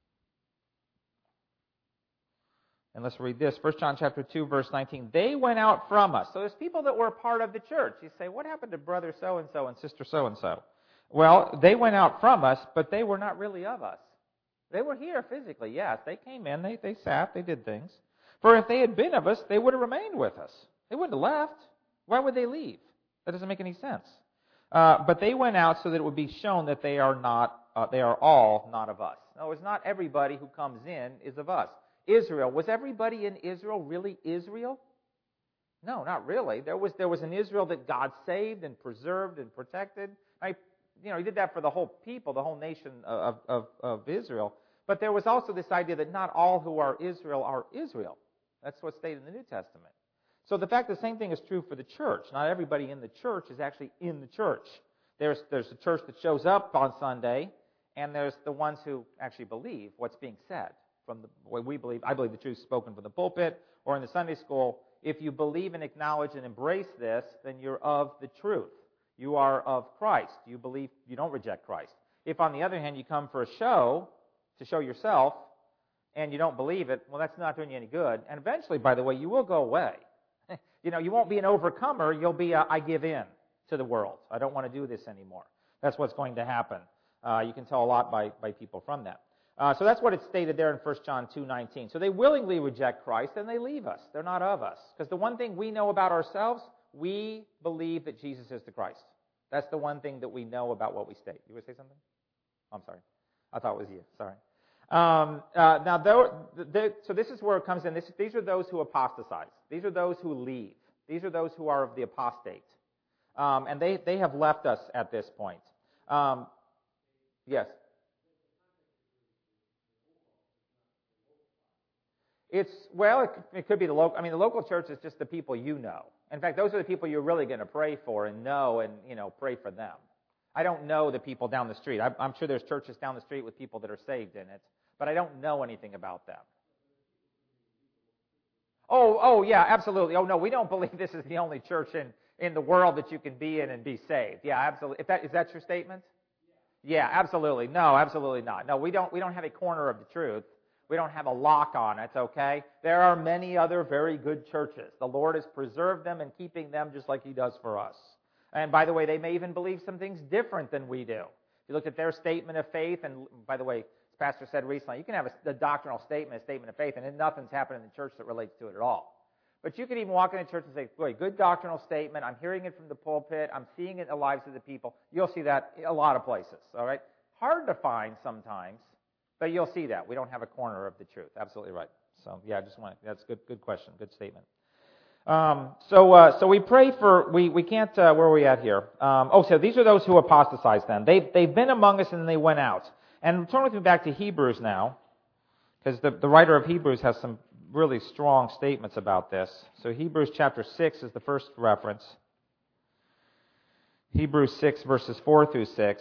And let's read this. First John chapter two, verse nineteen. They went out from us. So there's people that were part of the church. You say, what happened to brother so-and-so and sister so-and-so? Well, they went out from us, but they were not really of us. They were here physically, yes. They came in, they, they sat, they did things. For if they had been of us, they would have remained with us. They wouldn't have left. Why would they leave? That doesn't make any sense. Uh, but they went out so that it would be shown that they are not, uh, they are all not of us. No, it's not everybody who comes in is of us. Israel, was everybody in Israel really Israel? No, not really. There was there was an Israel that God saved and preserved and protected. I, you know, He did that for the whole people, the whole nation of, of, of Israel. But there was also this idea that not all who are Israel are Israel. That's what's stated in the New Testament. So the fact the same thing is true for the church. Not everybody in the church is actually in the church. There's there's a church that shows up on Sunday, and there's the ones who actually believe what's being said. From the way we believe, I believe the truth spoken from the pulpit or in the Sunday school. If you believe and acknowledge and embrace this, then you're of the truth. You are of Christ. You believe, you don't reject Christ. If, on the other hand, you come for a show, to show yourself, and you don't believe it, well, that's not doing you any good. And eventually, by the way, you will go away. You know, you won't be an overcomer. You'll be a, I give in to the world. I don't want to do this anymore. That's what's going to happen. Uh, you can tell a lot by, by people from that. Uh, so that's what it's stated there in First John two nineteen. So they willingly reject Christ and they leave us. They're not of us. Because the one thing we know about ourselves, we believe that Jesus is the Christ. That's the one thing that we know about what we state. You want to say something? Oh, I'm sorry. I thought it was you. Sorry. Um, uh, now, though, the, so this is where it comes in. This, these are those who apostatize. These are those who leave. These are those who are of the apostate. Um, and they, they have left us at this point. Um, yes? It's, well, it, it could be the local, I mean, the local church is just the people you know. In fact, those are the people you're really going to pray for and know and, you know, pray for them. I don't know the people down the street. I, I'm sure there's churches down the street with people that are saved in it, but I don't know anything about them. Oh, oh, yeah, absolutely. Oh, no, we don't believe this is the only church in, in the world that you can be in and be saved. Yeah, absolutely. If that, is that your statement? Yeah, absolutely. No, absolutely not. No, we don't, we don't have a corner of the truth. We don't have a lock on it, okay? There are many other very good churches. The Lord has preserved them and keeping them just like He does for us. And by the way, they may even believe some things different than we do. If you look at their statement of faith, and by the way, as Pastor said recently, you can have a, a doctrinal statement, a statement of faith, and then nothing's happened in the church that relates to it at all. But you can even walk in a church and say, boy, good doctrinal statement. I'm hearing it from the pulpit. I'm seeing it in the lives of the people. You'll see that in a lot of places, all right? Hard to find sometimes. But you'll see that. We don't have a corner of the truth. Absolutely right. So, yeah, I just want to, that's a good, good question, good statement. Um, so, uh, so we pray for, we, we can't, uh, where are we at here? Um, oh, so these are those who apostatized then. They've, they've been among us and then they went out. And turn with me back to Hebrews now, because the, the writer of Hebrews has some really strong statements about this. So Hebrews chapter six is the first reference. Hebrews six, verses four through six.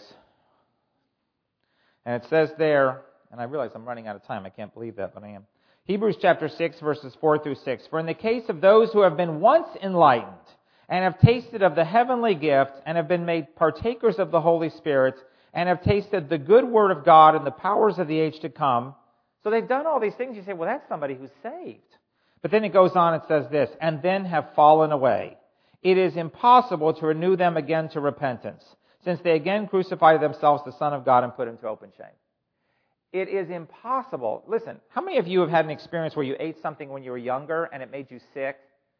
And it says there, and I realize I'm running out of time. I can't believe that, but I am. Hebrews chapter six, verses four through six. For in the case of those who have been once enlightened and have tasted of the heavenly gift and have been made partakers of the Holy Spirit and have tasted the good word of God and the powers of the age to come. So they've done all these things. You say, well, that's somebody who's saved. But then it goes on and says this, and then have fallen away. It is impossible to renew them again to repentance, since they again crucify themselves the Son of God and put Him to open shame. It is impossible. Listen, how many of you have had an experience where you ate something when you were younger and it made you sick?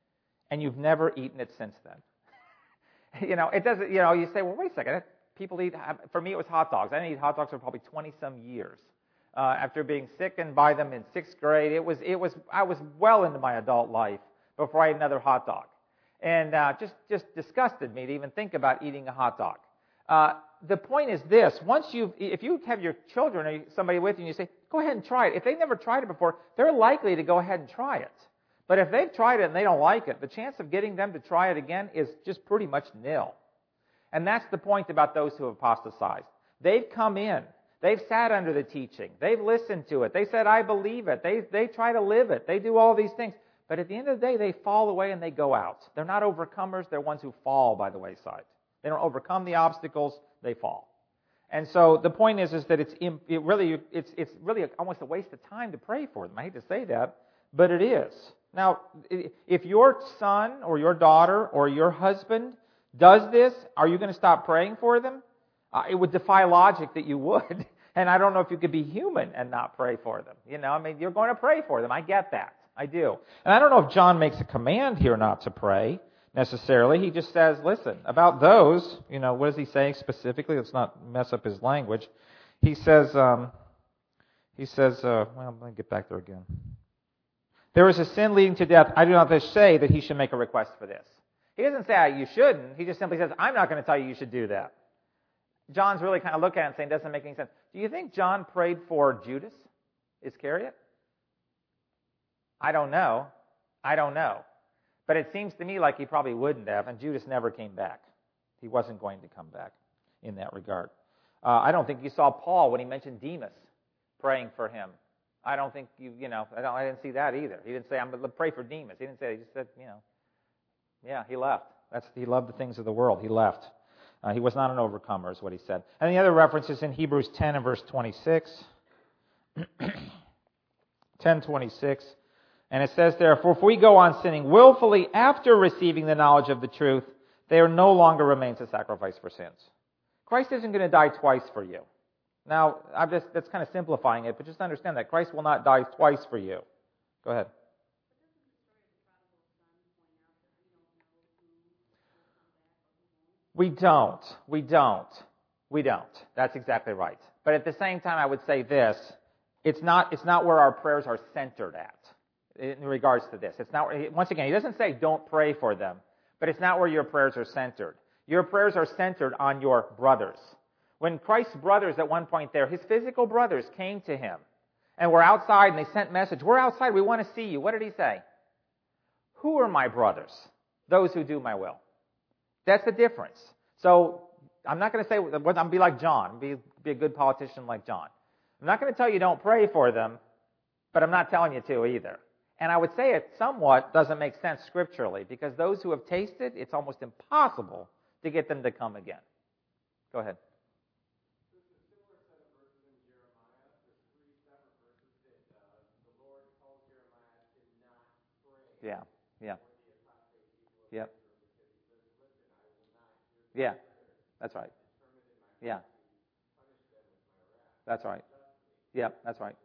and you've never eaten it since then. You know, it doesn't, you know, you say, well, wait a second. People eat, for me, it was hot dogs. I didn't eat hot dogs for probably twenty-some years. Uh, after being sickened by them in sixth grade, it was, it was, I was well into my adult life before I ate another hot dog. And uh, just, just disgusted me to even think about eating a hot dog. Uh, the point is this, once you, if you have your children or somebody with you and you say, go ahead and try it. If they've never tried it before, they're likely to go ahead and try it. But if they've tried it and they don't like it, the chance of getting them to try it again is just pretty much nil. And that's the point about those who have apostatized. They've come in. They've sat under the teaching. They've listened to it. They said, I believe it. They, they try to live it. They do all these things. But at the end of the day, they fall away and they go out. They're not overcomers. They're ones who fall by the wayside. They don't overcome the obstacles. They fall. And so the point is, is that it's it really it's it's really almost a waste of time to pray for them. I hate to say that, but it is. Now, if your son or your daughter or your husband does this, are you going to stop praying for them? Uh, it would defy logic that you would. And I don't know if you could be human and not pray for them. You know, I mean, you're going to pray for them. I get that. I do. And I don't know if John makes a command here not to pray necessarily. He just says, listen, about those, you know, what is he saying specifically? Let's not mess up his language. He says, um, he says, uh, well, let me get back there again. There is a sin leading to death. I do not say that he should make a request for this. He doesn't say you shouldn't. He just simply says, I'm not going to tell you you should do that. John's really kind of looking at it and saying, it doesn't make any sense. Do you think John prayed for Judas Iscariot? I don't know. I don't know. But it seems to me like he probably wouldn't have, and Judas never came back. He wasn't going to come back in that regard. Uh, I don't think you saw Paul when he mentioned Demas praying for him. I don't think you, you know, I, don't, I didn't see that either. He didn't say, I'm going to pray for Demas. He didn't say, he just said, you know, yeah, he left. That's He loved the things of the world. He left. Uh, he was not an overcomer, is what he said. And the other reference is in Hebrews ten and verse twenty-six. ten twenty-six. And it says there, for if we go on sinning willfully after receiving the knowledge of the truth, there no longer remains a sacrifice for sins. Christ isn't going to die twice for you. Now, I'm just, that's kind of simplifying it, but just understand that Christ will not die twice for you. Go ahead. We don't. We don't. We don't. That's exactly right. But at the same time, I would say this. It's not, it's not where our prayers are centered at in regards to this. It's not, once again, he doesn't say don't pray for them, but it's not where your prayers are centered. Your prayers are centered on your brothers. When Christ's brothers at one point there, his physical brothers came to him and were outside and they sent message, we're outside, we want to see you. What did he say? Who are my brothers? Those who do my will. That's the difference. So I'm not going to say, I'm going to be like John, be, be a good politician like John. I'm not going to tell you don't pray for them, but I'm not telling you to either. And I would say it somewhat doesn't make sense scripturally, because those who have tasted, it's almost impossible to get them to come again. Go ahead. There's a similar set of verses in Jeremiah. There's three separate verses that uh, the Lord calls Jeremiah to not pray. Yeah, yeah. For the apostate people. Yep. Because he says, listen, I will not hear them. Yeah, that's right. Determined in my heart Yeah, to punish them with my wrath. that's right. Yeah, that's right.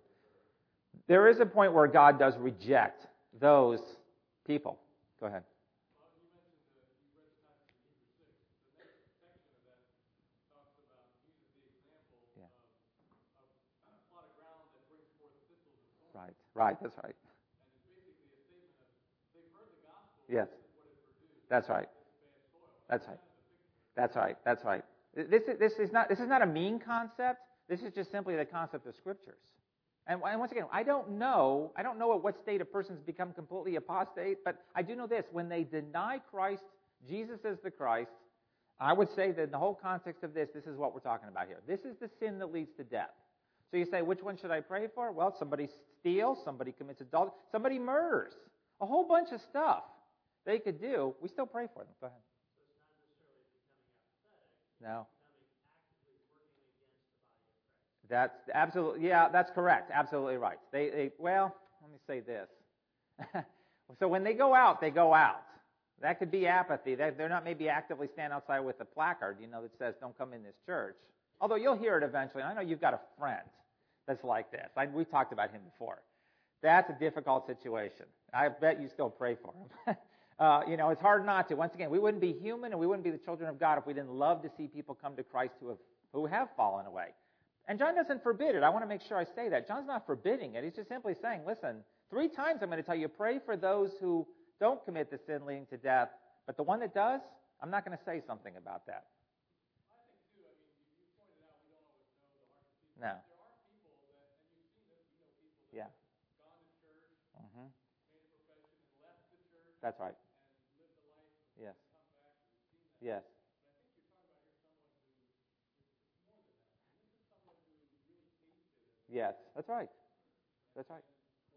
There is a point where God does reject those people. Go ahead. Well, you mentioned the, you read the passage in Hebrews six. The next section of that talks about, uses the example Yeah. of, of a plot of ground that brings forth thistles and thorns. Right, right, that's right. And it's basically a statement of, they've heard the gospel. Yes. This is what it produced. That's right. This bad soil. That's right. That's right. That's right. This is, this is not this is not a mean concept. This is just simply the concept of scriptures. And once again, I don't know, I don't know at what state a person's become completely apostate, but I do know this. When they deny Christ, Jesus as the Christ, I would say that in the whole context of this, this is what we're talking about here. This is the sin that leads to death. So you say, which one should I pray for? Well, somebody steals, somebody commits adultery, somebody murders. A whole bunch of stuff they could do. We still pray for them. Go ahead. No. That's absolutely, yeah, that's correct. Absolutely right. They, they, well, let me say this. So when they go out, they go out. That could be apathy. They're not maybe actively standing outside with a placard, you know, that says, don't come in this church. Although you'll hear it eventually. I know you've got a friend that's like this. I, we talked about him before. That's a difficult situation. I bet you still pray for him. Uh, you know, it's hard not to. Once again, we wouldn't be human and we wouldn't be the children of God if we didn't love to see people come to Christ who have who have fallen away. And John doesn't forbid it. I want to make sure I say that. John's not forbidding it. He's just simply saying, listen, three times I'm going to tell you, pray for those who don't commit the sin leading to death, but the one that does, I'm not going to say something about that. I think, too, I mean, you, you pointed out we don't always know the heart of people. No. There are people that, and you've seen this, we know people that Yeah. have gone to church, Mm-hmm. made a profession, and left the church. That's right. And lived a life of Yes. come back. We've seen that. Yes. But I think you're talking about here someone who is more than that. And this is someone who really tasted it. Yes. That's right. That's right.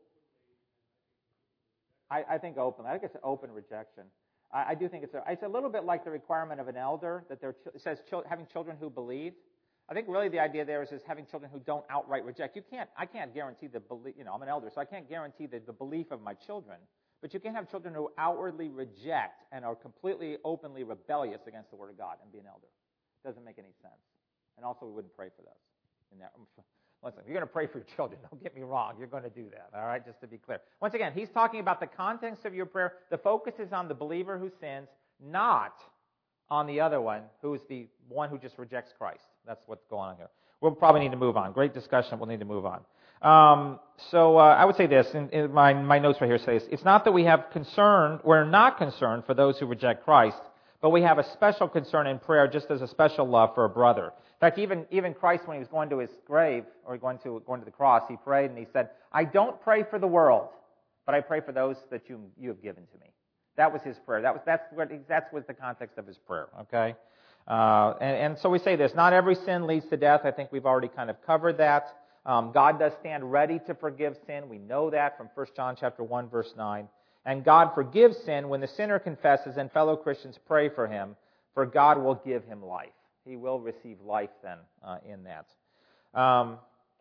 I, I think open. I think it's an open rejection. I, I do think it's a, it's a little bit like the requirement of an elder that they're, it says chil- having children who believe. I think really the idea there is, is having children who don't outright reject. You can't. I can't guarantee the belief. You know, I'm an elder, so I can't guarantee the, the belief of my children. But you can have children who outwardly reject and are completely openly rebellious against the Word of God and be an elder. Doesn't make any sense. And also, we wouldn't pray for those. In that, listen, if you're going to pray for your children, don't get me wrong. You're going to do that, all right, just to be clear. Once again, he's talking about the context of your prayer. The focus is on the believer who sins, not on the other one, who's the one who just rejects Christ. That's what's going on here. We'll probably need to move on. Great discussion. We'll need to move on. Um, so uh, I would say this, in, in my, my notes right here say this. It's not that we have concern, we're not concerned for those who reject Christ, but we have a special concern in prayer just as a special love for a brother. In fact, even, even Christ, when he was going to his grave, or going to, going to the cross, he prayed and he said, I don't pray for the world, but I pray for those that you, you have given to me. That was his prayer. That was, that's what, that's what the context of his prayer, okay? Uh, and, and so we say this, not every sin leads to death. I think we've already kind of covered that. Um, God does stand ready to forgive sin. We know that from First John chapter one, verse nine. And God forgives sin when the sinner confesses and fellow Christians pray for him, for God will give him life. He will receive life then uh, in that. Um,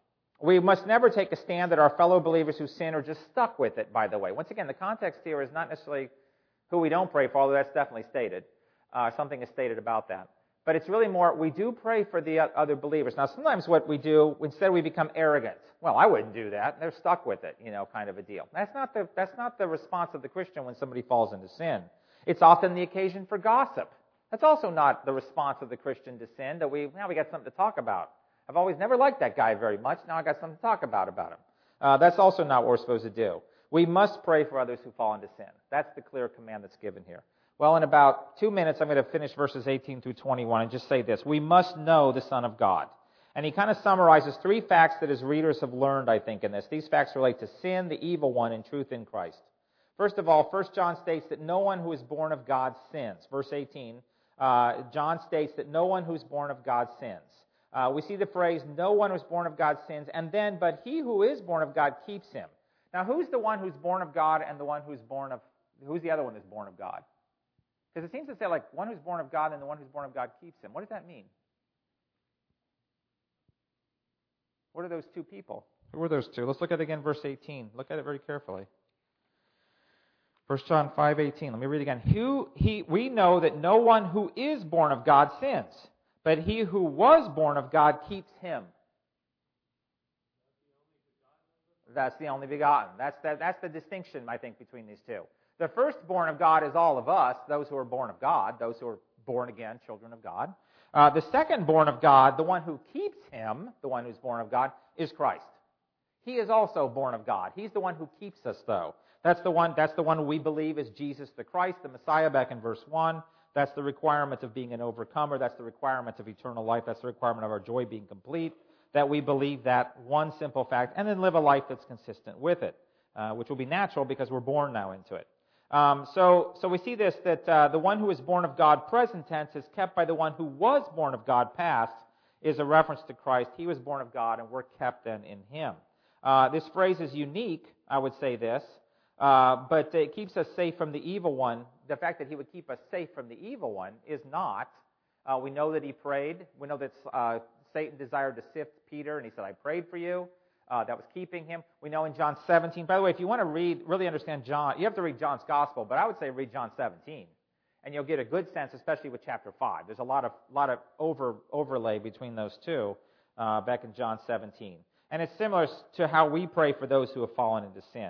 we must never take a stand that our fellow believers who sin are just stuck with it, by the way. Once again, the context here is not necessarily who we don't pray for, although that's definitely stated. Uh, something is stated about that. But it's really more, we do pray for the other believers. Now, sometimes what we do, instead we become arrogant. Well, I wouldn't do that. They're stuck with it, you know, kind of a deal. That's not the, that's not the response of the Christian when somebody falls into sin. It's often the occasion for gossip. That's also not the response of the Christian to sin, that we, now we got something to talk about. I've always never liked that guy very much. Now I got something to talk about about him. Uh, that's also not what we're supposed to do. We must pray for others who fall into sin. That's the clear command that's given here. Well, in about two minutes, I'm going to finish verses eighteen through twenty-one and just say this. We must know the Son of God. And he kind of summarizes three facts that his readers have learned, I think, in this. These facts relate to sin, the evil one, and truth in Christ. First of all, First John states that no one who is born of God sins. Verse eighteen, uh, John states that no one who is born of God sins. Uh, we see the phrase, no one who is born of God sins, and then, but he who is born of God keeps him. Now, who's the one who's born of God and the one who's born of, who's the other one who's born of God? Because it seems to say, like, one who's born of God and the one who's born of God keeps him. What does that mean? What are those two people? Who are those two? Let's look at it again, verse eighteen. Look at it very carefully. First John five eighteen. Let me read again. Who, he, we know that no one who is born of God sins, but he who was born of God keeps him. That's the only begotten. That's the, that's the distinction, I think, between these two. The firstborn of God is all of us, those who are born of God, those who are born again, children of God. Uh, the second-born of God, the one who keeps him, the one who's born of God, is Christ. He is also born of God. He's the one who keeps us, though. That's the one, that's the one we believe is Jesus the Christ, the Messiah, back in verse one. That's the requirement of being an overcomer. That's the requirement of eternal life. That's the requirement of our joy being complete, that we believe that one simple fact, and then live a life that's consistent with it, uh, which will be natural because we're born now into it. Um, so, so we see this, that uh, the one who is born of God, present tense, is kept by the one who was born of God, past, is a reference to Christ. He was born of God, and we're kept then in him. Uh, this phrase is unique, I would say this, uh, but it keeps us safe from the evil one. The fact that he would keep us safe from the evil one is not. Uh, we know that he prayed. We know that uh, Satan desired to sift Peter, and he said, I prayed for you. Uh, that was keeping him. We know in John seventeen, by the way, if you want to read, really understand John, you have to read John's gospel, but I would say read John seventeen, and you'll get a good sense, especially with chapter five. There's a lot of lot of over overlay between those two uh, back in John seventeen. And it's similar to how we pray for those who have fallen into sin.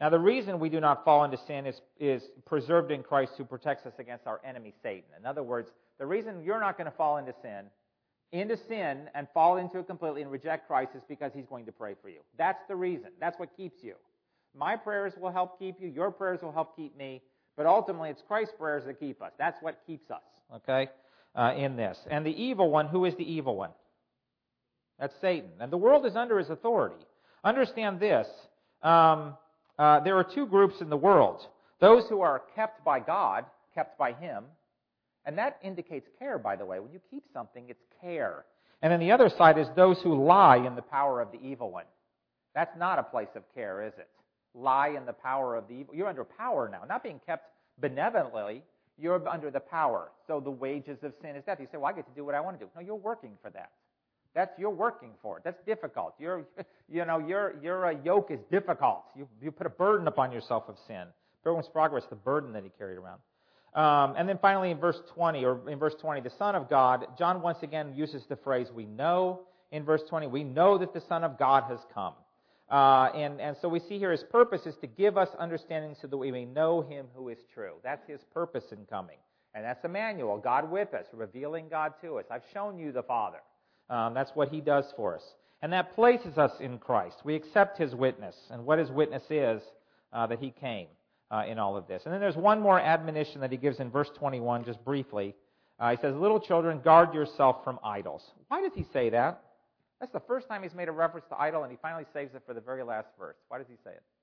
Now, the reason we do not fall into sin is, is preserved in Christ, who protects us against our enemy, Satan. In other words, the reason you're not going to fall into sin, into sin and fall into it completely and reject Christ is because he's going to pray for you. That's the reason. That's what keeps you. My prayers will help keep you. Your prayers will help keep me. But ultimately, it's Christ's prayers that keep us. That's what keeps us, okay, uh, in this. And the evil one, who is the evil one? That's Satan. And the world is under his authority. Understand this. Um, uh, there are two groups in the world. Those who are kept by God, kept by him. And that indicates care, by the way. When you keep something, it's care. And then the other side is those who lie in the power of the evil one. That's not a place of care, is it? Lie in the power of the evil. You're under power now. Not being kept benevolently. You're under the power. So the wages of sin is death. You say, well, I get to do what I want to do. No, you're working for that. That's you're working for it. That's difficult. You're, you know, your your uh, yoke is difficult. You you put a burden upon yourself of sin. Pilgrim's Progress, the burden that he carried around. Um, and then finally, in verse twenty, or in verse twenty, the Son of God. John once again uses the phrase "we know." In verse twenty, we know that the Son of God has come. Uh, and and so we see here his purpose is to give us understanding so that we may know him who is true. That's his purpose in coming, and that's Emmanuel, God with us, revealing God to us. I've shown you the Father. Um, that's what he does for us. And that places us in Christ. We accept his witness, and what his witness is, uh, that he came uh, in all of this. And then there's one more admonition that he gives in verse twenty-one, just briefly. Uh, he says, little children, guard yourself from idols. Why does he say that? That's the first time he's made a reference to idol, and he finally saves it for the very last verse. Why does he say it?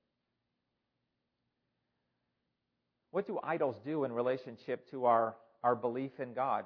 What do idols do in relationship to our, our belief in God?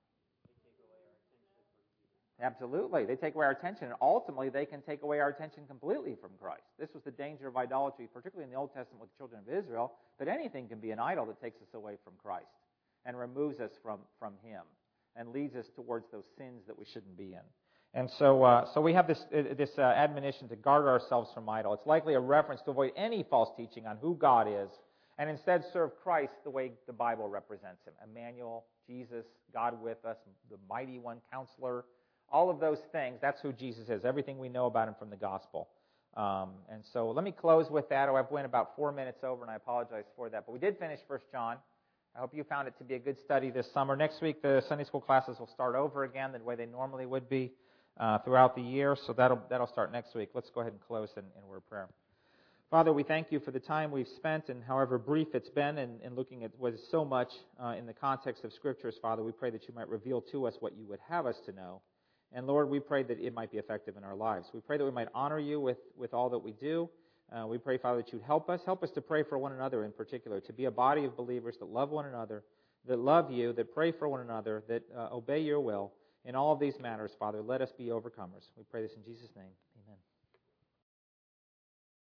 Absolutely. They take away our attention, and ultimately they can take away our attention completely from Christ. This was the danger of idolatry, particularly in the Old Testament with the children of Israel, that anything can be an idol that takes us away from Christ and removes us from, from him and leads us towards those sins that we shouldn't be in. And so uh, so we have this uh, this uh, admonition to guard ourselves from idol. It's likely a reference to avoid any false teaching on who God is and instead serve Christ the way the Bible represents him. Emmanuel, Jesus, God with us, the mighty one, counselor, all of those things. That's who Jesus is, everything we know about him from the gospel. Um, and so let me close with that. Oh, I've went about four minutes over, and I apologize for that. But we did finish First John. I hope you found it to be a good study this summer. Next week, the Sunday school classes will start over again the way they normally would be uh, throughout the year. So that'll that'll start next week. Let's go ahead and close in, in word of prayer. Father, we thank you for the time we've spent, and however brief it's been, in, in looking at what is so much uh, in the context of Scriptures. Father, we pray that you might reveal to us what you would have us to know. And Lord, we pray that it might be effective in our lives. We pray that we might honor you with, with all that we do. Uh, we pray, Father, that you'd help us. Help us to pray for one another in particular, to be a body of believers that love one another, that love you, that pray for one another, that uh, obey your will. In all of these matters, Father, let us be overcomers. We pray this in Jesus' name. Amen.